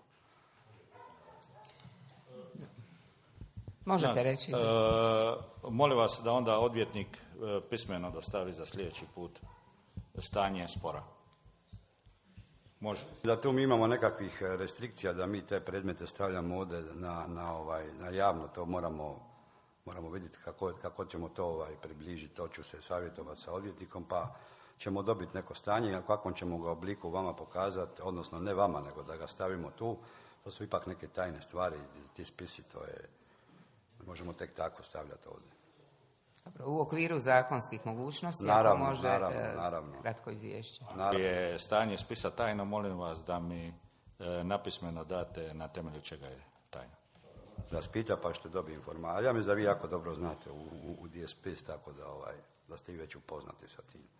Možete da, reći. E, molim vas da onda odvjetnik e, pismeno dostavi za sljedeći put stanje spora. Može. Da tu mi imamo nekakvih restrikcija da mi te predmete stavljamo ovdje na, na, ovaj, na javno, to moramo, moramo vidjeti kako, kako ćemo to ovaj, približiti, to ću se savjetovati sa odvjetnikom, pa ćemo dobiti neko stanje, a u kakvom ćemo ga obliku vama pokazati, odnosno ne vama, nego da ga stavimo tu. To su ipak neke tajne stvari, ti spisi, to je, ne možemo tek tako stavljati ovdje. Dobro, u okviru zakonskih mogućnosti, naravno, ako može naravno, e, naravno. kratko izvješće. Naravno. Je stanje spisa tajno, molim vas da mi e, napismeno date na temelju čega je tajno. Da spita pa ćete dobiti informaciju. Ja mislim da vi jako dobro znate u, u, u D S P, tako da, ovaj, da ste i već upoznati sa tim.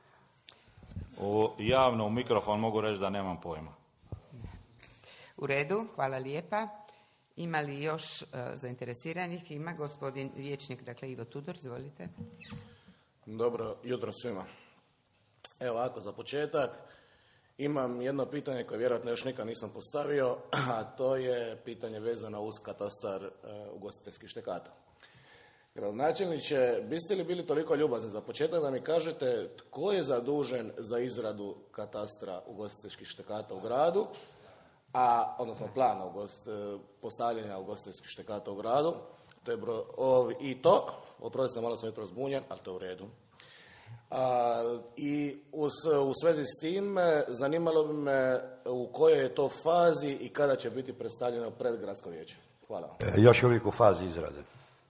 U javno u mikrofon mogu reći da nemam pojma. U redu, hvala lijepa. Ima li još uh, zainteresiranih? Ima gospodin vijećnik, dakle Ivo Tudor, izvolite. Dobro jutro svima. Evo ovako, za početak imam jedno pitanje koje vjerojatno još nikad nisam postavio, a to je pitanje vezano uz katastar uh, ugostiteljskih štekata. Gradonačelniče, biste li bili toliko ljubazni za početak da mi kažete tko je zadužen za izradu katastra ugostiteljskih štekata u gradu, a, odnosno plana ugost, postavljanja ugostiteljskih štekata u gradu, to je bro, o, i to, oprostite, malo sam jutro zbunjen, ali to je u redu. A, I uz, u svezi s tim, zanimalo bi me u kojoj je to fazi i kada će biti predstavljeno pred gradsko vijeće. Hvala. E, još uvijek u fazi izrade.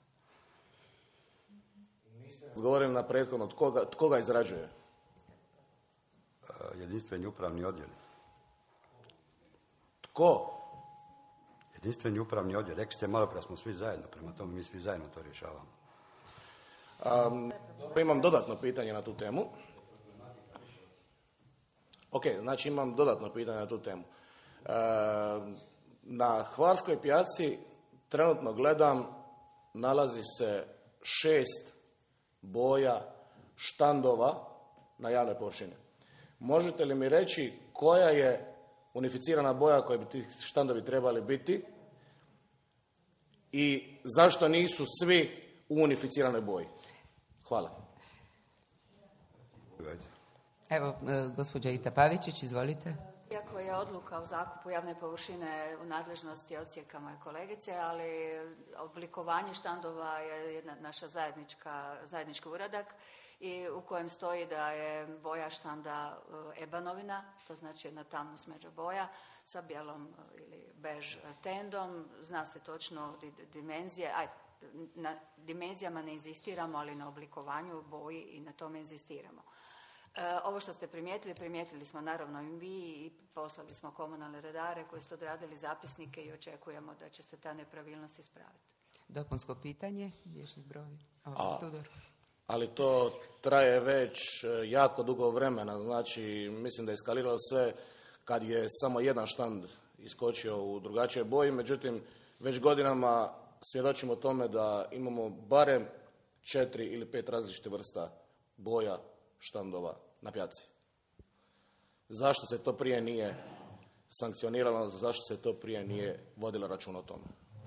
Govorim na prethodno, tko ga, tko ga izrađuje? E, jedinstveni upravni odjel. Tko? Jedinstveni upravni odjel. Rekli ste malo prije, smo svi zajedno, prema tome mi svi zajedno to rješavamo. Um, imam dodatno pitanje na tu temu. Ok, znači imam dodatno pitanje na tu temu. E, na Hvarskoj pijaci trenutno gledam, nalazi se šest boja štandova na javnoj površini. Možete li mi reći koja je unificirana boja koje bi ti štandovi trebali biti i zašto nisu svi u unificiranoj boji? Hvala. Evo, gospođa Ita Pavičić, izvolite. Iako je odluka o zakupu javne površine u nadležnosti odsjeka moje kolegice, ali oblikovanje štandova je jedna naša zajednička, zajednički uradak i u kojem stoji da je boja štanda ebanovina, to znači jedna tamno smeđa boja sa bijelom ili bež tendom. Zna se točno dimenzije, aj, na dimenzijama ne inzistiramo, ali na oblikovanju boji i na tome inzistiramo. E, ovo što ste primijetili, primijetili smo naravno i vi i poslali smo komunalne redare koji su odradili zapisnike i očekujemo da će se ta nepravilnost ispraviti. Dopunsko pitanje, vijećnik broj. A, ali to traje već jako dugo vremena, znači mislim da je eskaliralo sve kad je samo jedan štand iskočio u drugačije boji, međutim već godinama svjedočimo tome da imamo barem četiri ili pet različitih vrsta boja štandova na pijaci. Zašto se to prije nije sankcioniralo, zašto se to prije nije vodilo računa o tome?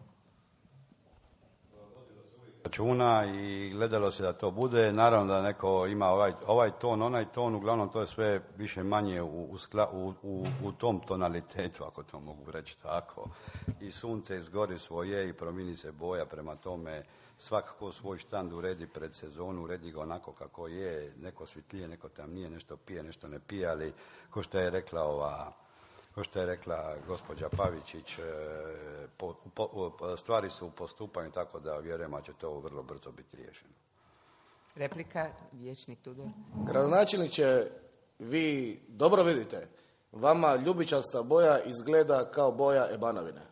Računa i gledalo se da to bude. Naravno da neko ima ovaj, ovaj ton, onaj ton, uglavnom to je sve više manje u, u, u, u, u tom tonalitetu, ako to mogu reći tako. I sunce izgori svoje i promijeni se boja, prema tome svakako svoj štand uredi pred sezonu, uredi ga onako kako je, neko svjetlije, neko tamnije, nešto pije, nešto ne pije, ali ko što je rekla ova, ko što je rekla gospođa Pavičić, po, po, stvari su u postupanju, tako da vjerujem da će to vrlo brzo biti riješeno. Replika, vijećnik Tudor. Gradonačelniče, vi dobro vidite, vama ljubičasta boja izgleda kao boja ebanovine.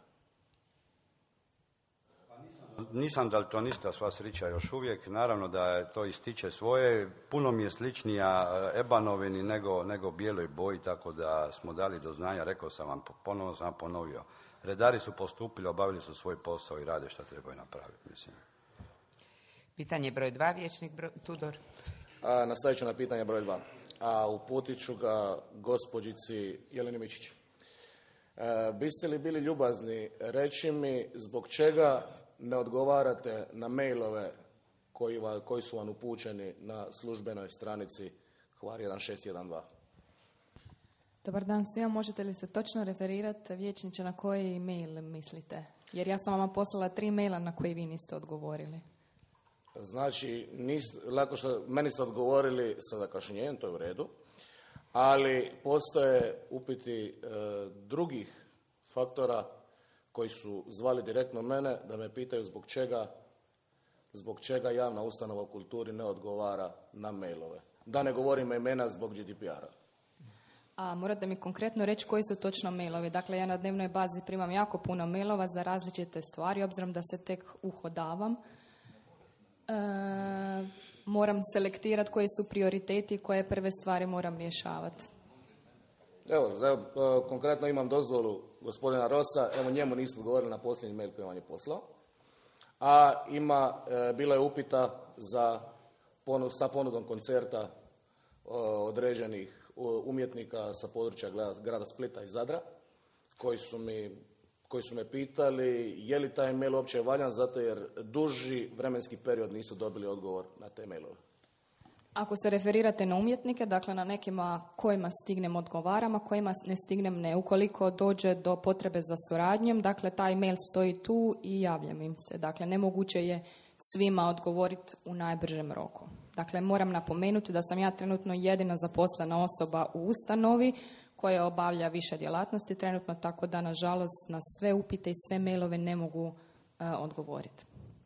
Nisam daltonista, sva sreća još uvijek, naravno da to ističe svoje, puno mi je sličnija ebanovini nego, nego bijeloj boji, tako da smo dali do znanja, rekao sam vam, ponovno sam vam ponovio, redari su postupili, obavili su svoj posao i rade što trebaju napraviti, mislim. Pitanje broj dva, vijećnik broj, Tudor. A, nastavit ću na pitanje broj dva, a uputit ću ga gospođici Jeleni Mičić. E, biste li bili ljubazni reći mi zbog čega ne odgovarate na mailove koji, va, koji su vam upućeni na službenoj stranici Hvar jedan šest jedan dva. Dobar dan svima, možete li se točno referirati vijećniče na koji mail mislite? Jer ja sam vama poslala tri maila na koji vi niste odgovorili. Znači, nis, lako što meni ste odgovorili sa zakašnjenjem, to je u redu, ali postoje upiti e, drugih faktora koji su zvali direktno mene da me pitaju zbog čega, zbog čega javna ustanova u kulturi ne odgovara na mailove. Da ne govorim imena zbog G D P R-a. A morate mi konkretno reći koji su točno mailovi. Dakle, ja na dnevnoj bazi primam jako puno mailova za različite stvari, obzirom da se tek uhodavam. E, moram selektirati koji su prioriteti i koje prve stvari moram rješavati. Evo, evo, konkretno imam dozvolu gospodina Rosa, evo njemu niste odgovorili na posljednji mail koji vam je poslao. A ima, e, bilo je upita za ponud, sa ponudom koncerta o, određenih umjetnika sa područja grada Splita i Zadra, koji su mi, koji su me pitali je li taj mail uopće valjan, zato jer duži vremenski period nisu dobili odgovor na te mailove. Ako se referirate na umjetnike, dakle na nekima kojima stignem odgovaram, a kojima ne stignem ne. Ukoliko dođe do potrebe za suradnjom, dakle taj mail stoji tu i javljam im se. Dakle, nemoguće je svima odgovoriti u najbržem roku. Dakle, moram napomenuti da sam ja trenutno jedina zaposlena osoba u ustanovi koja obavlja više djelatnosti trenutno, tako da nažalost na sve upite i sve mailove ne mogu uh, odgovoriti.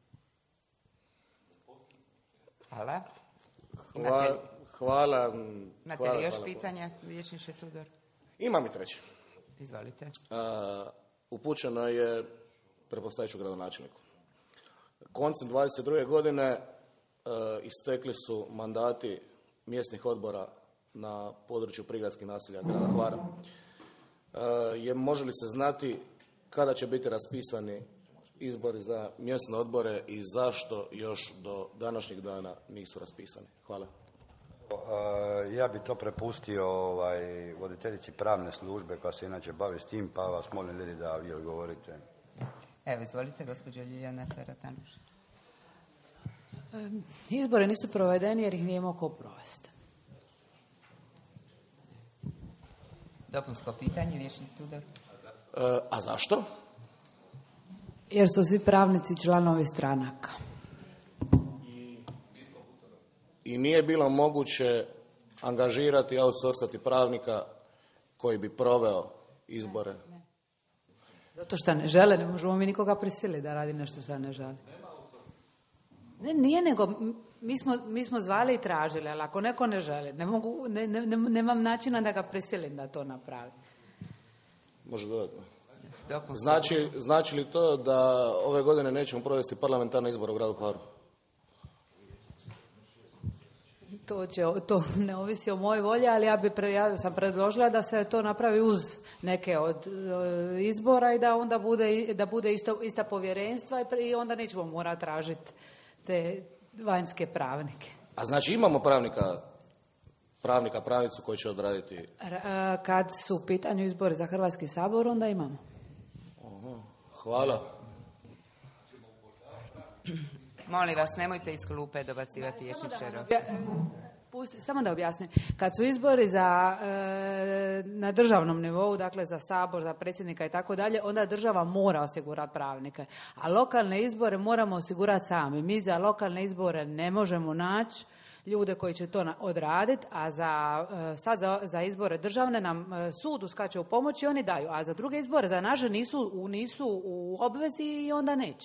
Hvala. Hvala. Hvala. Imate hvala, li još hvala, pitanja, vijećniče Tudor? Imam i treće. Izvolite. Uh, upućeno je pretpostavit ću gradonačelniku. Koncem dvadeset druge godine uh, istekli su mandati mjesnih odbora na području prigradskih naselja grada Hvara. Uh, je, može li se znati kada će biti raspisani izbori za mjesne odbore i zašto još do današnjeg dana nisu raspisani? Hvala. Uh, ja bi to prepustio ovaj, voditeljici pravne službe koja se inače bavi s tim, pa vas molim Lili da vi odgovorite. Evo, izvolite, gospođo Ljiljana Ceratanuš. Izbori nisu provedeni jer ih nije mogao provesti. Dopunsko pitanje, vijećnik Tudor. E, a zašto? Jer su svi pravnici članovi stranaka. I, I nije bilo moguće angažirati, outsourcati pravnika koji bi proveo izbore. Ne, ne. Zato što ne žele, ne možemo mi nikoga prisiliti da radi nešto što ne želi. Ne, nije nego, mi smo, mi smo zvali i tražili, ali ako neko ne želi, ne mogu, ne, ne, ne, nemam načina da ga prisilim da to napravi. Može dodatno. Znači, znači li to da ove godine nećemo provesti parlamentarne izbore u gradu Hvaru? To, će, to ne ovisi o mojoj volji, ali ja, bi pre, ja sam predložila da se to napravi uz neke od uh, izbora i da onda bude, da bude isto, ista povjerenstva i, pre, i onda nećemo morati tražiti te vanjske pravnike. A znači imamo pravnika, pravnika, pravnicu koji će odraditi? R, kad su u pitanju izbori za Hrvatski sabor, onda imamo. Aha, hvala. Molim vas, nemojte iz klupe dobacivati vijećniče Rosa. Pusti, samo da objasnim. Kad su izbori za, e, na državnom nivou, dakle za sabor, za predsjednika i tako dalje, onda država mora osigurati pravnike. A lokalne izbore moramo osigurati sami. Mi za lokalne izbore ne možemo naći ljude koji će to odraditi, a za, e, sad za, za izbore državne nam e, sud uskače u pomoć i oni daju. A za druge izbore, za naše nisu, nisu u obvezi i onda neće.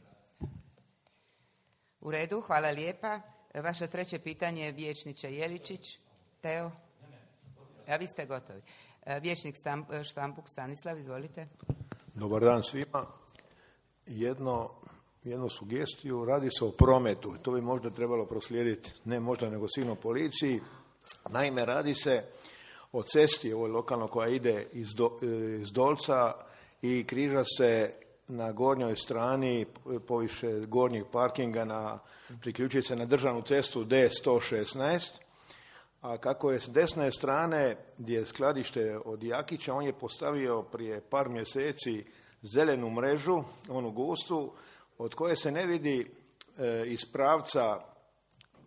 U redu, hvala lijepa. Vaše treće pitanje je vijećniče Jeličić. Teo? A vi ste gotovi. Vijećnik Štampuk Stanislav, izvolite. Dobar dan svima. Jedno, jednu sugestiju, radi se o prometu. To bi možda trebalo proslijediti, ne možda nego sigurno policiji. Naime, radi se o cesti ovoj lokalno koja ide iz, do, iz Dolca i križa se na gornjoj strani, poviše gornjeg parkinga, na, priključuje se na državnu cestu D sto šesnaest, a kako je s desne strane, gdje je skladište od Jakića, on je postavio prije par mjeseci zelenu mrežu, onu gustu, od koje se ne vidi e, iz pravca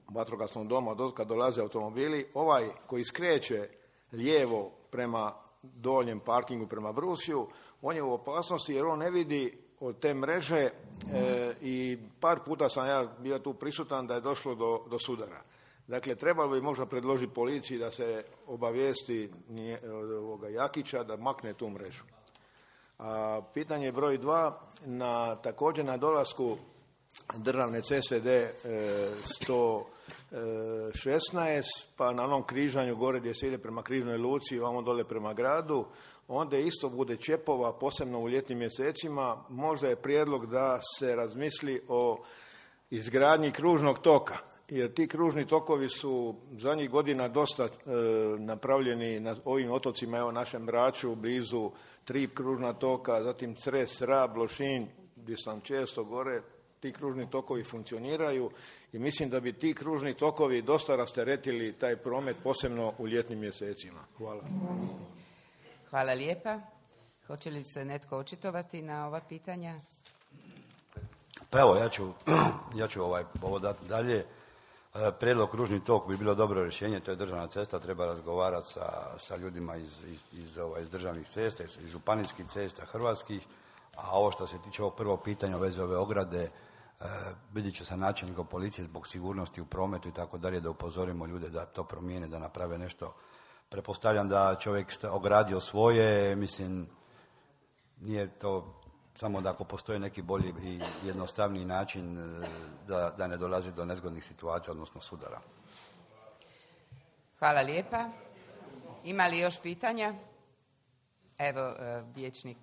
vatrogasnog doma od kad dolaze automobili, ovaj koji skreće lijevo prema doljem parkingu, prema Brusiju, on je u opasnosti jer on ne vidi od te mreže e, i par puta sam ja bio tu prisutan da je došlo do, do sudara. Dakle, trebalo bi možda predložiti policiji da se obavijesti od ovoga Jakića da makne tu mrežu. A pitanje broj dva, na, također na dolasku državne ceste D sto šesnaest, pa na onom križanju gore gdje se ide prema Križnoj luci, ovamo dole prema gradu, onda isto bude čepova, posebno u ljetnim mjesecima. Možda je prijedlog da se razmisli o izgradnji kružnog toka, jer ti kružni tokovi su zadnjih godina dosta e, napravljeni na ovim otocima, evo našem Braču, blizu tri kružna toka, zatim Cres, Rab, Lošinj, gdje sam često gore, ti kružni tokovi funkcioniraju i mislim da bi ti kružni tokovi dosta rasteretili taj promet, posebno u ljetnim mjesecima. Hvala. Hvala lijepa. Hoće li se netko očitovati na ova pitanja? Pa evo, ja ću, ja ću ovaj, ovo dati dalje. Prijedlog kružni tok bi bilo dobro rješenje, to je državna cesta, treba razgovarati sa, sa ljudima iz, iz, iz, ovaj, iz državnih cesta, iz županijskih cesta, hrvatskih, a ovo što se tiče ovog prvog pitanja u vezi ove ograde, e, vidjet ću sa načelnikom policije zbog sigurnosti u prometu i tako dalje, da upozorimo ljude da to promijene, da naprave nešto. Pretpostavljam da čovjek ogradio svoje, mislim, nije to samo da ako postoji neki bolji i jednostavniji način da, da ne dolazi do nezgodnih situacija, odnosno sudara. Hvala lijepa. Ima li još pitanja? Evo, vijećnik.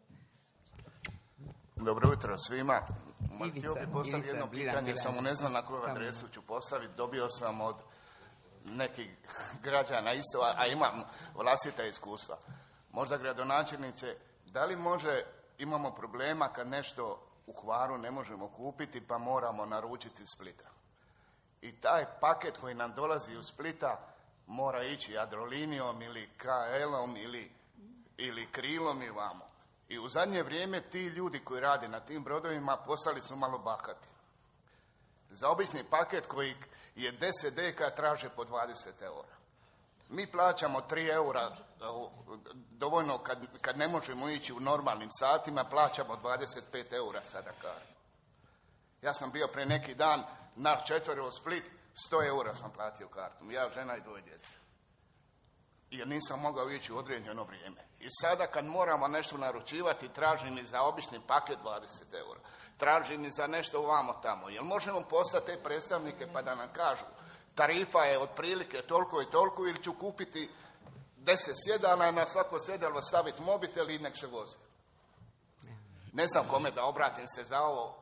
Dobro jutro svima. Ivica, Htio bih postaviti jedno Ivica, pitanje, Bilan, samo ne znam na koju Bilan. adresu ću postaviti. Dobio sam od nekih građana isto, a, a imam vlastita iskustva. Možda gradonačelniče, da li može, imamo problema kad nešto u Hvaru ne možemo kupiti pa moramo naručiti iz Splita. I taj paket koji nam dolazi iz Splita mora ići Jadrolinijom ili K L-om ili, ili Krilom i vamo. I u zadnje vrijeme ti ljudi koji rade na tim brodovima postali su malo bahati. Za obični paket koji je deset deka traže po dvadeset eura. Mi plaćamo tri eura, dovoljno kad, kad ne možemo ići u normalnim satima, plaćamo dvadeset pet eura sada kartu. Ja sam bio pre neki dan na četvero u Split, sto eura sam platio kartu. Ja, žena i dvoje djece. Jer nisam mogao ići u određeno vrijeme. I sada kad moramo nešto naručivati, traži mi za obični paket dvadeset eura. Traži mi za nešto ovamo tamo. Jel možemo postati te predstavnike pa da nam kažu tarifa je otprilike toliko i toliko ili ću kupiti deset sjedala i na svako sjedalo staviti mobitel i nek se vozi. Ne znam kome da obratim se za ovo.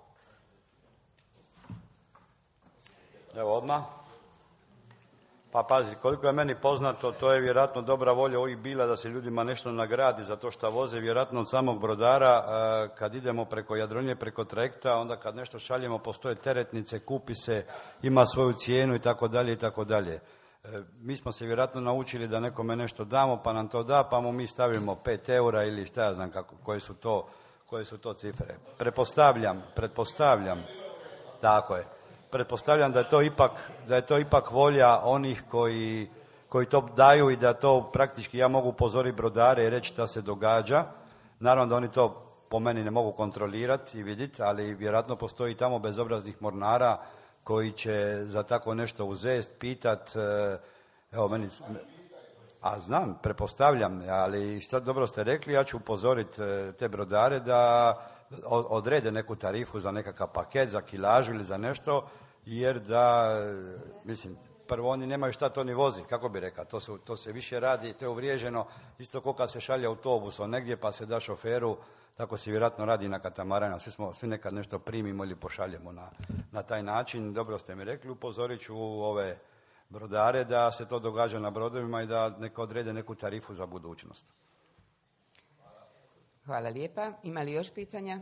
Evo odmah. Pa pazi, koliko je meni poznato, to je vjerojatno dobra volja ovih bila da se ljudima nešto nagradi za to što voze, vjerojatno od samog brodara. Kad idemo preko Jadrolinije, preko trajekta, onda kad nešto šaljemo, postoje teretnice, kupi se, ima svoju cijenu i tako dalje i tako dalje. Mi smo se vjerojatno naučili da nekome nešto damo, pa nam to da, pa mu mi stavimo pet eura ili šta ja znam kako, koje su to, koje su to cifre. Pretpostavljam, pretpostavljam, tako je. Pretpostavljam da je to ipak, da je to ipak volja onih koji, koji to daju i da to praktički ja mogu upozoriti brodare i reći šta se događa. Naravno da oni to po meni ne mogu kontrolirati i vidjeti, ali vjerojatno postoji tamo bezobraznih mornara koji će za tako nešto uzest, pitat, evo meni, a znam, pretpostavljam, ali što dobro ste rekli, ja ću upozoriti te brodare da odrede neku tarifu za nekakav paket, za kilažu ili za nešto, jer da, mislim, prvo oni nemaju šta to ni vozi, kako bi rekao, to, su, to se više radi, to je uvriježeno, isto kao kad se šalje autobusom negdje pa se da šoferu, tako se vjerojatno radi na katamarana, svi, smo, svi nekad nešto primimo ili pošaljemo na, na taj način, dobro ste mi rekli, upozorit ću ove brodare da se to događa na brodovima i da neka odrede neku tarifu za budućnost. Hvala lijepa. Ima li još pitanja?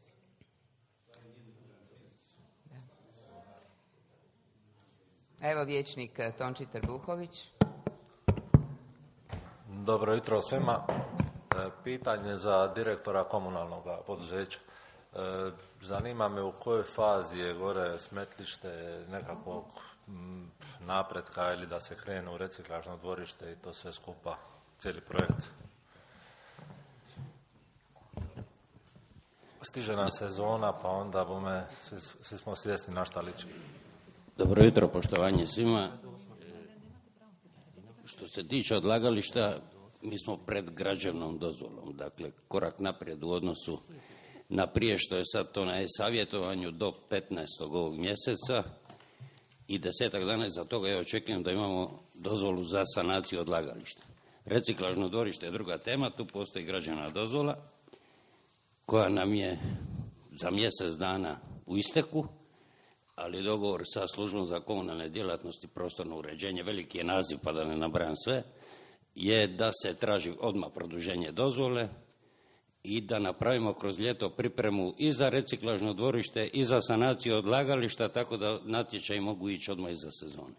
Evo vijećnik Tonči Trbuhović. Dobro jutro svima. Pitanje za direktora komunalnog poduzeća. Zanima me u kojoj fazi je gore smetlište nekakvog m, napretka ili da se krene u reciklažno dvorište i to sve skupa, cijeli projekt? Stiže nam sezona, pa onda bome, svi, svi smo svjesni na šta liči. Dobro jutro, poštovanje svima. Što se tiče odlagališta, mi smo pred građevnom dozvolom, dakle korak naprijed u odnosu na prije što je sad to na e-savjetovanju do petnaestog ovog mjeseca i desetak dana iza toga ja očekujem da imamo dozvolu za sanaciju odlagališta. Reciklažno dvorište je druga tema, tu postoji građevna dozvola koja nam je za mjesec dana u isteku, ali dogovor sa službom za komunalne djelatnosti i prostorno uređenje, veliki je naziv pa da ne nabrajam sve, je da se traži odmah produženje dozvole i da napravimo kroz ljeto pripremu i za reciklažno dvorište i za sanaciju odlagališta, tako da natječaji mogu ići odmah iza sezone.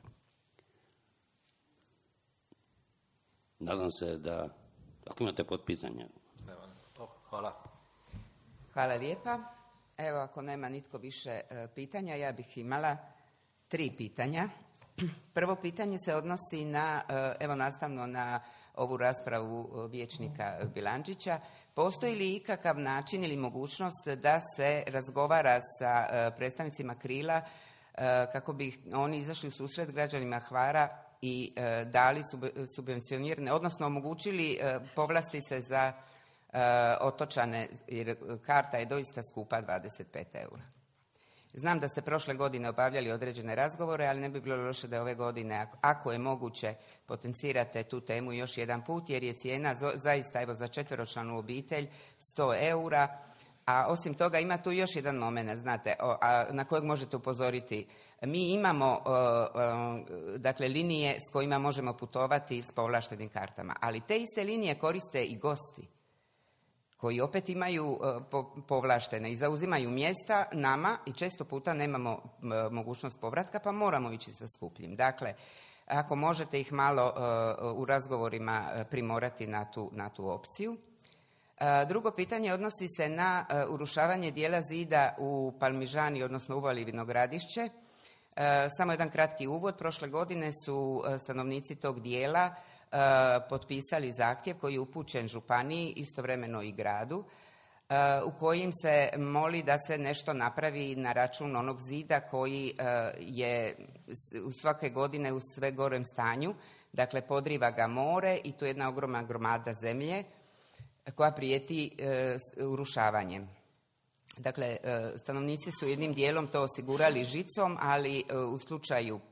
Nadam se da, ako imate potpitanja. Hvala. Hvala lijepa. Evo, ako nema nitko više e, pitanja, ja bih imala tri pitanja. Prvo pitanje se odnosi na, e, evo nastavno na ovu raspravu vijećnika Bilandžića. Postoji li ikakav način ili mogućnost da se razgovara sa e, predstavnicima Krila e, kako bi oni izašli u susret građanima Hvara i e, dali sub, subvencionirane, odnosno omogućili e, povlastice za Uh, otočane, jer karta je doista skupa dvadeset pet eura. Znam da ste prošle godine obavljali određene razgovore, ali ne bi bilo loše da ove godine, ako je moguće, potencirate tu temu još jedan put, jer je cijena zaista, evo, za četveročlanu obitelj sto eura, a osim toga ima tu još jedan moment, znate, o, a, na kojeg možete upozoriti. Mi imamo o, o, dakle, linije s kojima možemo putovati s povlaštenim kartama, ali te iste linije koriste i gosti, koji opet imaju uh, povlaštene i zauzimaju mjesta nama i često puta nemamo uh, mogućnost povratka, pa moramo ići sa skupljim. Dakle, ako možete ih malo uh, u razgovorima primorati na tu, na tu opciju. Uh, drugo pitanje odnosi se na uh, urušavanje dijela zida u Palmižani, odnosno Uvali Vinogradišće. Uh, samo jedan kratki uvod. Prošle godine su uh, stanovnici tog dijela Uh, potpisali zahtjev koji je upućen županiji, istovremeno i gradu, uh, u kojim se moli da se nešto napravi na račun onog zida koji uh, je u svake godine u sve gorem stanju. Dakle, podriva ga more i tu je jedna ogromna gromada zemlje koja prijeti uh, urušavanjem. Dakle, uh, stanovnici su jednim dijelom to osigurali žicom, ali uh, u slučaju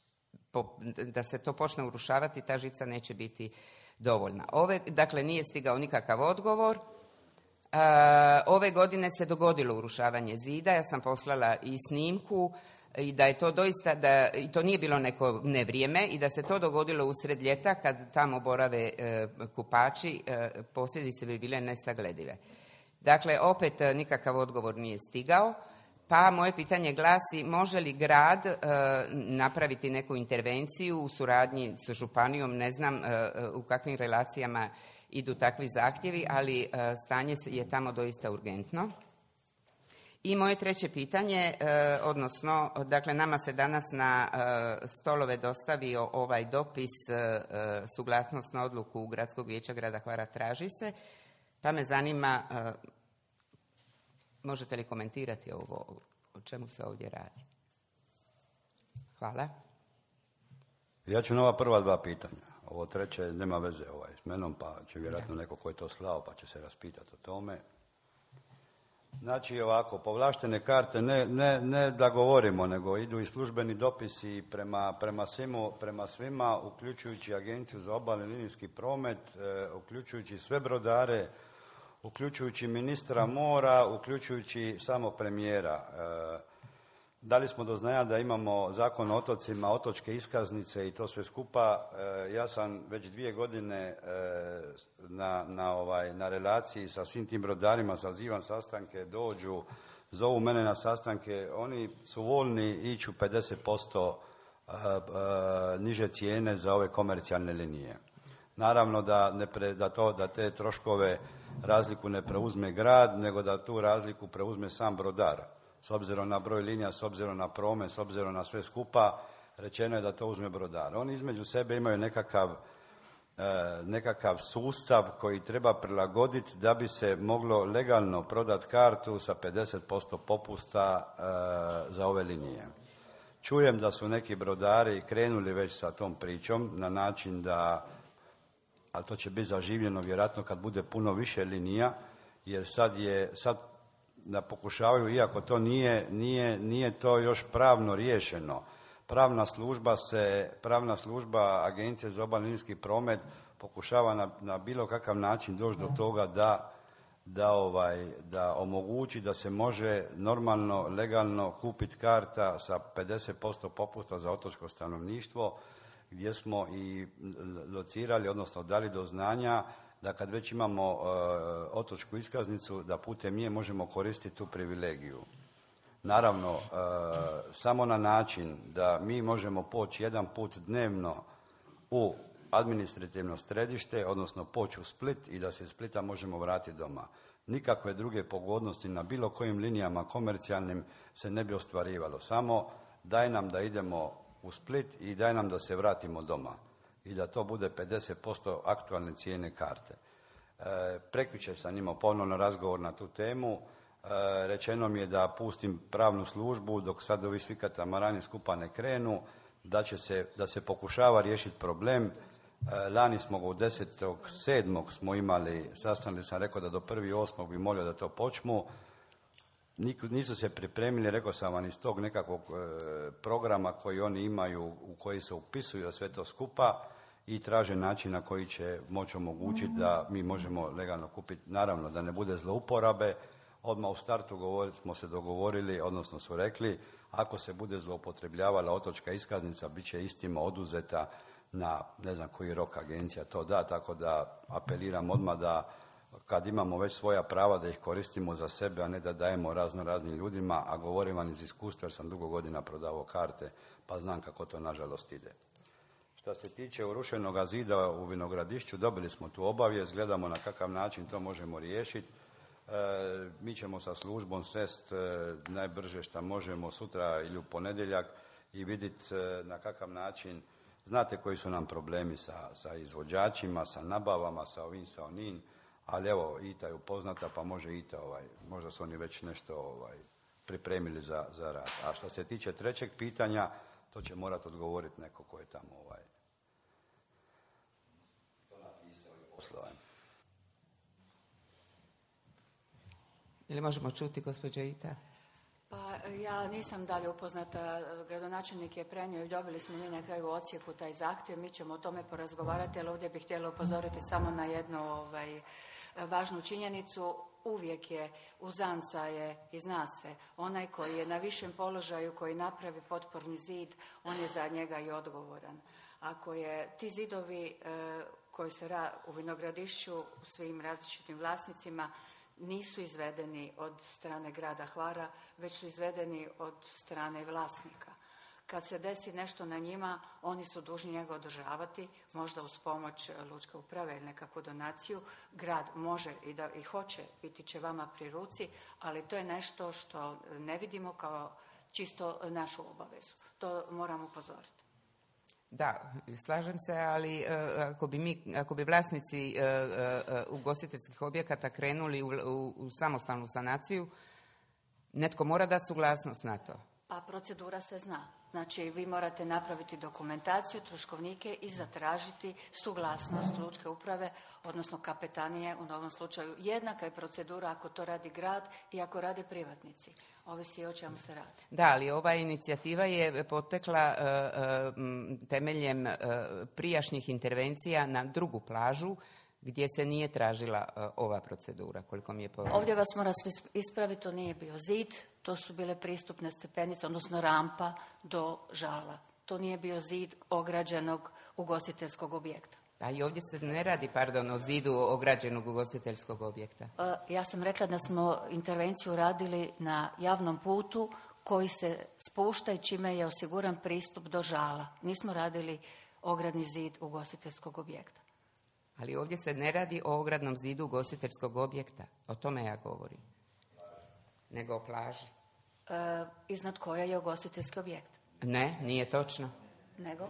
da se to počne urušavati, ta žica neće biti dovoljna. Ove, dakle, nije stigao nikakav odgovor. E, ove godine se dogodilo urušavanje zida, ja sam poslala i snimku i da je to doista, da i to nije bilo neko nevrijeme i da se to dogodilo usred ljeta kad tamo borave e, kupači, e, posljedice bi bile nesagledive. Dakle, opet e, nikakav odgovor nije stigao. Pa moje pitanje glasi, može li grad e, napraviti neku intervenciju u suradnji sa županijom, ne znam e, u kakvim relacijama idu takvi zahtjevi, ali e, stanje je tamo doista urgentno. I moje treće pitanje, e, odnosno, dakle, nama se danas na e, stolove dostavio ovaj dopis, e, suglasnost na odluku Gradskog vijeća grada Hvara traži se, pa me zanima, e, možete li komentirati ovo, o čemu se ovdje radi? Hvala. Ja ću na ova prva dva pitanja. Ovo treće nema veze ovaj, s menom, pa će vjerojatno neko ko je to slao, pa će se raspitati o tome. Znači ovako, povlaštene karte ne, ne, ne da govorimo, nego idu i službeni dopisi prema, prema, svimu, prema svima, uključujući Agenciju za obalni linijski promet, e, uključujući sve brodare, uključujući ministra mora, uključujući samog premijera. E, dali smo do znanja da imamo Zakon o otocima, otočke iskaznice i to sve skupa. E, ja sam već dvije godine e, na, na, ovaj, na relaciji sa svim tim brodarima, sazivam sastanke, dođu, zovu mene na sastanke, oni su voljni ići u pedeset posto e, e, niže cijene za ove komercijalne linije. Naravno da, ne pre, da, to, da te troškove razliku ne preuzme grad, nego da tu razliku preuzme sam brodar. S obzirom na broj linija, s obzirom na promet, s obzirom na sve skupa, rečeno je da to uzme brodar. Oni između sebe imaju nekakav, e, nekakav sustav koji treba prilagoditi da bi se moglo legalno prodati kartu sa pedeset posto popusta e, za ove linije. Čujem da su neki brodari krenuli već sa tom pričom na način da, ali to će biti zaživljeno vjerojatno kad bude puno više linija, jer sad je, sad da pokušavaju, iako to nije, nije, nije to još pravno riješeno. Pravna služba se, pravna služba Agencije za obalni linijski promet pokušava na, na bilo kakav način doći do toga da, da, ovaj, da omogući da se može normalno, legalno kupiti karta sa pedeset posto popusta za otočko stanovništvo, gdje smo i locirali, odnosno dali do znanja da kad već imamo uh, otočku iskaznicu, da putem nje možemo koristiti tu privilegiju. Naravno, uh, samo na način da mi možemo poći jedan put dnevno u administrativno središte, odnosno poći u Split i da se iz Splita možemo vratiti doma. Nikakve druge pogodnosti na bilo kojim linijama komercijalnim se ne bi ostvarivalo. Samo daj nam da idemo u Split i daj nam da se vratimo doma. I da to bude pedeset posto aktualne cijene karte. E, prekjučer sam imao ponovno razgovor na tu temu. E, rečeno mi je da pustim pravnu službu dok sad ovi svi katamarani skupa ne krenu, da, će se, da se pokušava riješiti problem. E, lani smo ga u desetog sedmog smo imali, sastavili sam rekao da do prvog osmog bi molio da to počnu. Nisu se pripremili, rekao sam vam, iz tog nekakvog e, programa koji oni imaju, u koji se upisuju da sve to skupa i traže način na koji će moći omogućiti da mi možemo legalno kupiti. Naravno, da ne bude zlouporabe. Odmah u startu govori, smo se dogovorili, odnosno su rekli, ako se bude zloupotrebljavala otočka iskaznica, bit će istima oduzeta na ne znam koji rok agencija to da, tako da apeliram odmah da kad imamo već svoja prava da ih koristimo za sebe, a ne da dajemo razno raznim ljudima, a govorim vam iz iskustva jer sam dugo godina prodavao karte, pa znam kako to nažalost ide. Što se tiče urušenog zida u Vinogradišću, dobili smo tu obavijest, gledamo na kakav način to možemo riješiti. E, mi ćemo sa službom sest e, najbrže što možemo sutra ili u ponedjeljak i vidjeti e, na kakav način. Znate koji su nam problemi sa, sa izvođačima, sa nabavama, sa ovim, sa onim. Ali evo, Ita je upoznata, pa može Ita, ovaj, možda su oni već nešto ovaj, pripremili za, za rad. A što se tiče trećeg pitanja, to će morati odgovoriti neko ko je tamo ovaj, to napisao i poslao. Ili možemo čuti, gospođa Ita? Pa ja nisam dalje upoznata, gradonačelnik je prenio i dobili smo mi na kraju u odsjeku taj zahtjev, mi ćemo o tome porazgovarati, ali ovdje bih htjela upozoriti samo na jednu ovaj, važnu činjenicu. Uvijek je, uzanca je i zna se, onaj koji je na višem položaju, koji napravi potporni zid, on je za njega i odgovoran. Ako je ti zidovi e, koji se ra, u Vinogradišću u svim različitim vlasnicima nisu izvedeni od strane grada Hvara, već su izvedeni od strane vlasnika. Kad se desi nešto na njima, oni su dužni njega održavati, možda uz pomoć lučke uprave ili nekakvu donaciju. Grad može i da i hoće, biti će vama pri ruci, ali to je nešto što ne vidimo kao čisto našu obavezu. To moramo upozoriti. Da, slažem se, ali uh, ako, bi mi, ako bi vlasnici uh, uh, ugostiteljskih objekata krenuli u, u, u samostalnu sanaciju, netko mora dati suglasnost na to. Pa procedura se zna. Znači, vi morate napraviti dokumentaciju, troškovnike i zatražiti suglasnost lučke uprave, odnosno kapetanije u novom slučaju. Jednaka je procedura ako to radi grad i ako rade privatnici. Ovisi o čemu se radi. Da, ali ova inicijativa je potekla uh, uh, temeljem uh, prijašnjih intervencija na drugu plažu, gdje se nije tražila uh, ova procedura, koliko mi je poznato. Ovdje vas mora ispraviti, to nije bio zid, to su bile pristupne stepenice, odnosno rampa do žala. To nije bio zid ograđenog ugostiteljskog objekta. A i ovdje se ne radi, pardon, o zidu ograđenog ugostiteljskog objekta. Uh, ja sam rekla da smo intervenciju radili na javnom putu koji se spušta i čime je osiguran pristup do žala. Nismo radili ogradni zid ugostiteljskog objekta. Ali ovdje se ne radi o ogradnom zidu ugostiteljskog objekta. O tome ja govorim. Nego o plaži. E, iznad koja je ugostiteljski objekt. Ne, nije točno. Nego?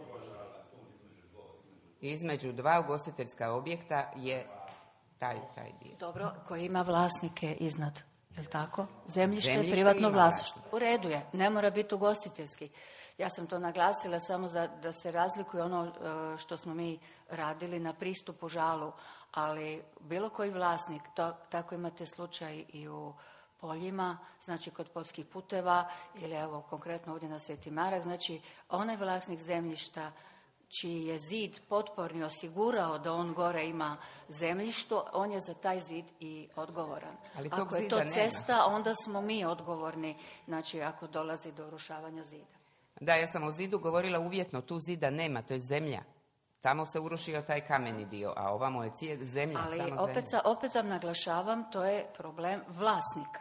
Između dva ugostiteljska objekta je taj, taj dio. Dobro, koji ima vlasnike iznad, je li tako? Zemljište je Zemljište privatno ima vlasništvo. U redu je, ne mora biti ugostiteljski. Ja sam to naglasila samo za, da se razlikuje ono e, što smo mi radili na pristupu žalu, ali bilo koji vlasnik, to, tako imate slučaj i u Poljima, znači kod poljskih puteva ili evo konkretno ovdje na Sveti Marek, znači onaj vlasnik zemljišta čiji je zid potporni osigurao da on gore ima zemljištu, on je za taj zid i odgovoran. Ali tog ako je zida to nema. cesta, onda smo mi odgovorni, znači ako dolazi do urušavanja zida. Da, ja sam o zidu govorila uvjetno, tu zida nema, to je zemlja. Tamo se urušio taj kameni dio, a ovamo je cijel zemlja. Ali samo opet, zemlja. sa, opet vam naglašavam, to je problem vlasnika.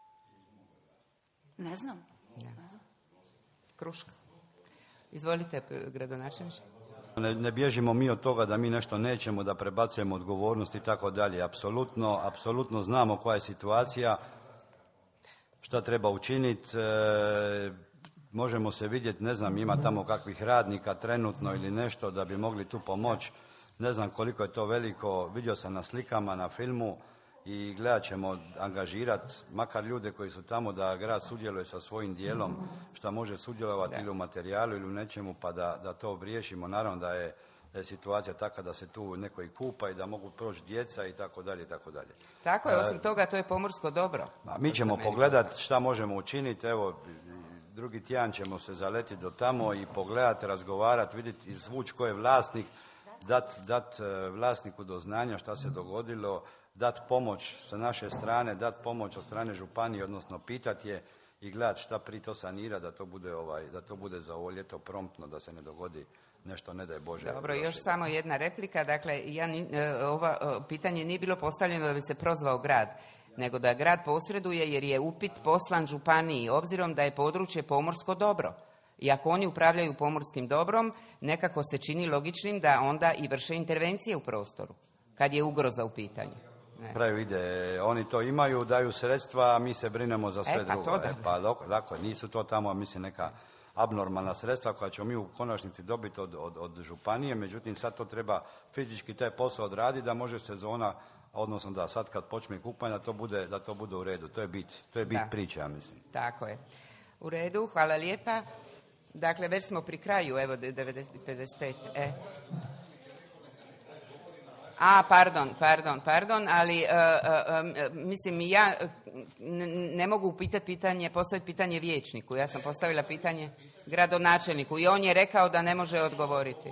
Ne znam. Ja. Ne znam. Kruška. Izvolite, gradonačelniče. Ne, ne bježimo mi od toga da mi nešto nećemo, da prebacujemo odgovornost i tako dalje. Apsolutno, apsolutno znamo koja je situacija, šta treba učiniti. E, možemo se vidjeti, ne znam, ima tamo kakvih radnika trenutno ili nešto da bi mogli tu pomoći. Ne znam koliko je to veliko, vidio sam na slikama, na filmu i gledat ćemo angažirati makar ljude koji su tamo da grad sudjeluje sa svojim dijelom, šta može sudjelovati ili u materijalu ili u nečemu pa da, da to riješimo. Naravno da je, da je situacija takva da se tu neko i kupa i da mogu proći djeca i tako dalje i tako dalje. Tako je, osim toga to je pomorsko dobro. A mi ćemo pogledati šta možemo učiniti, evo drugi tjedan ćemo se zaletiti do tamo i pogledati, razgovarati, vidjeti, izvući ko je vlasnik, dat, dat vlasniku do znanja šta se dogodilo, dat pomoć sa naše strane, dat pomoć od strane županije, odnosno pitati je i gledati šta pri to sanira da to bude ovaj, da to bude za ovo ljeto promptno, da se ne dogodi nešto, ne daj Bože. Dobro, još samo jedna replika. Dakle, ja, ova pitanje nije bilo postavljeno da bi se prozvao grad, nego da grad posreduje jer je upit poslan županiji, obzirom da je područje pomorsko dobro. I ako oni upravljaju pomorskim dobrom, nekako se čini logičnim da onda i vrše intervencije u prostoru, kad je ugroza u pitanju. Ne. Praju ide, oni to imaju, daju sredstva, a mi se brinemo za sve e, pa drugo. To da. E, pa dakle, nisu to tamo, mislim, neka abnormalna sredstva koja ćemo mi u konačnici dobiti od, od, od županije, međutim sad to treba fizički taj posao odraditi da može sezona, odnosno da sad kad počne kupanje, da to bude, da to bude u redu. To je bit, to je bit priče, ja mislim. Tako je. U redu, hvala lijepa. Dakle, već smo pri kraju, evo, devedeset pedeset pet. E. A, pardon, pardon, pardon, ali uh, uh, uh, mislim ja ne, ne mogu pitati pitanje, postaviti pitanje vijećniku. Ja sam postavila pitanje gradonačelniku i on je rekao da ne može odgovoriti.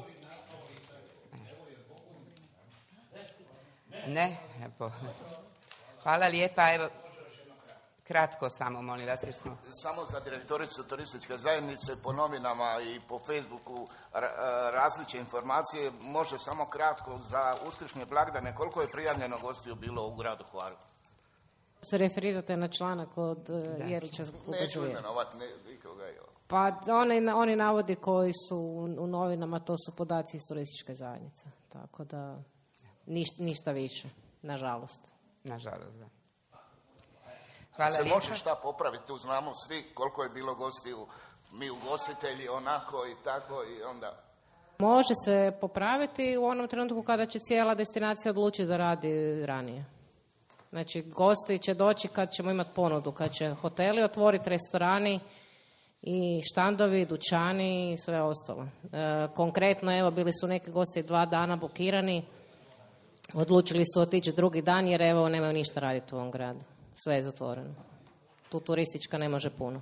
Ne? Evo. Hvala lijepa, evo. Kratko samo, molim vas, jer smo... Samo za direktoricu turističke zajednice po novinama i po Facebooku različite informacije, može samo kratko za uskršnje blagdane, koliko je prijavljeno gostiju bilo u gradu Hvaru? Se referirate na članak od Jerića Kluba Neću Žuje. imenovati nikoga. Pa oni, oni navodi koji su u novinama, to su podaci iz turističke zajednice. Tako da ništa, ništa više, nažalost. Nažalost, da. Hvala se lijepa. može šta popraviti, tu znamo svi koliko je bilo gostiju, mi ugostitelji onako i tako i onda... Može se popraviti u onom trenutku kada će cijela destinacija odlučiti da radi ranije. Znači, gosti će doći kad ćemo imati ponudu, kad će hoteli otvoriti, restorani i štandovi, dućani i sve ostalo. E, konkretno, evo, bili su neki gosti dva dana blokirani, odlučili su otići drugi dan jer evo nemaju ništa raditi u ovom gradu. Sve je zatvoreno. Tu turistička ne može puno.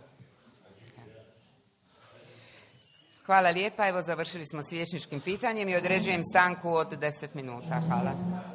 Hvala lijepa. Evo završili smo s vijećničkim pitanjem i određujem stanku od deset minuta. Hvala.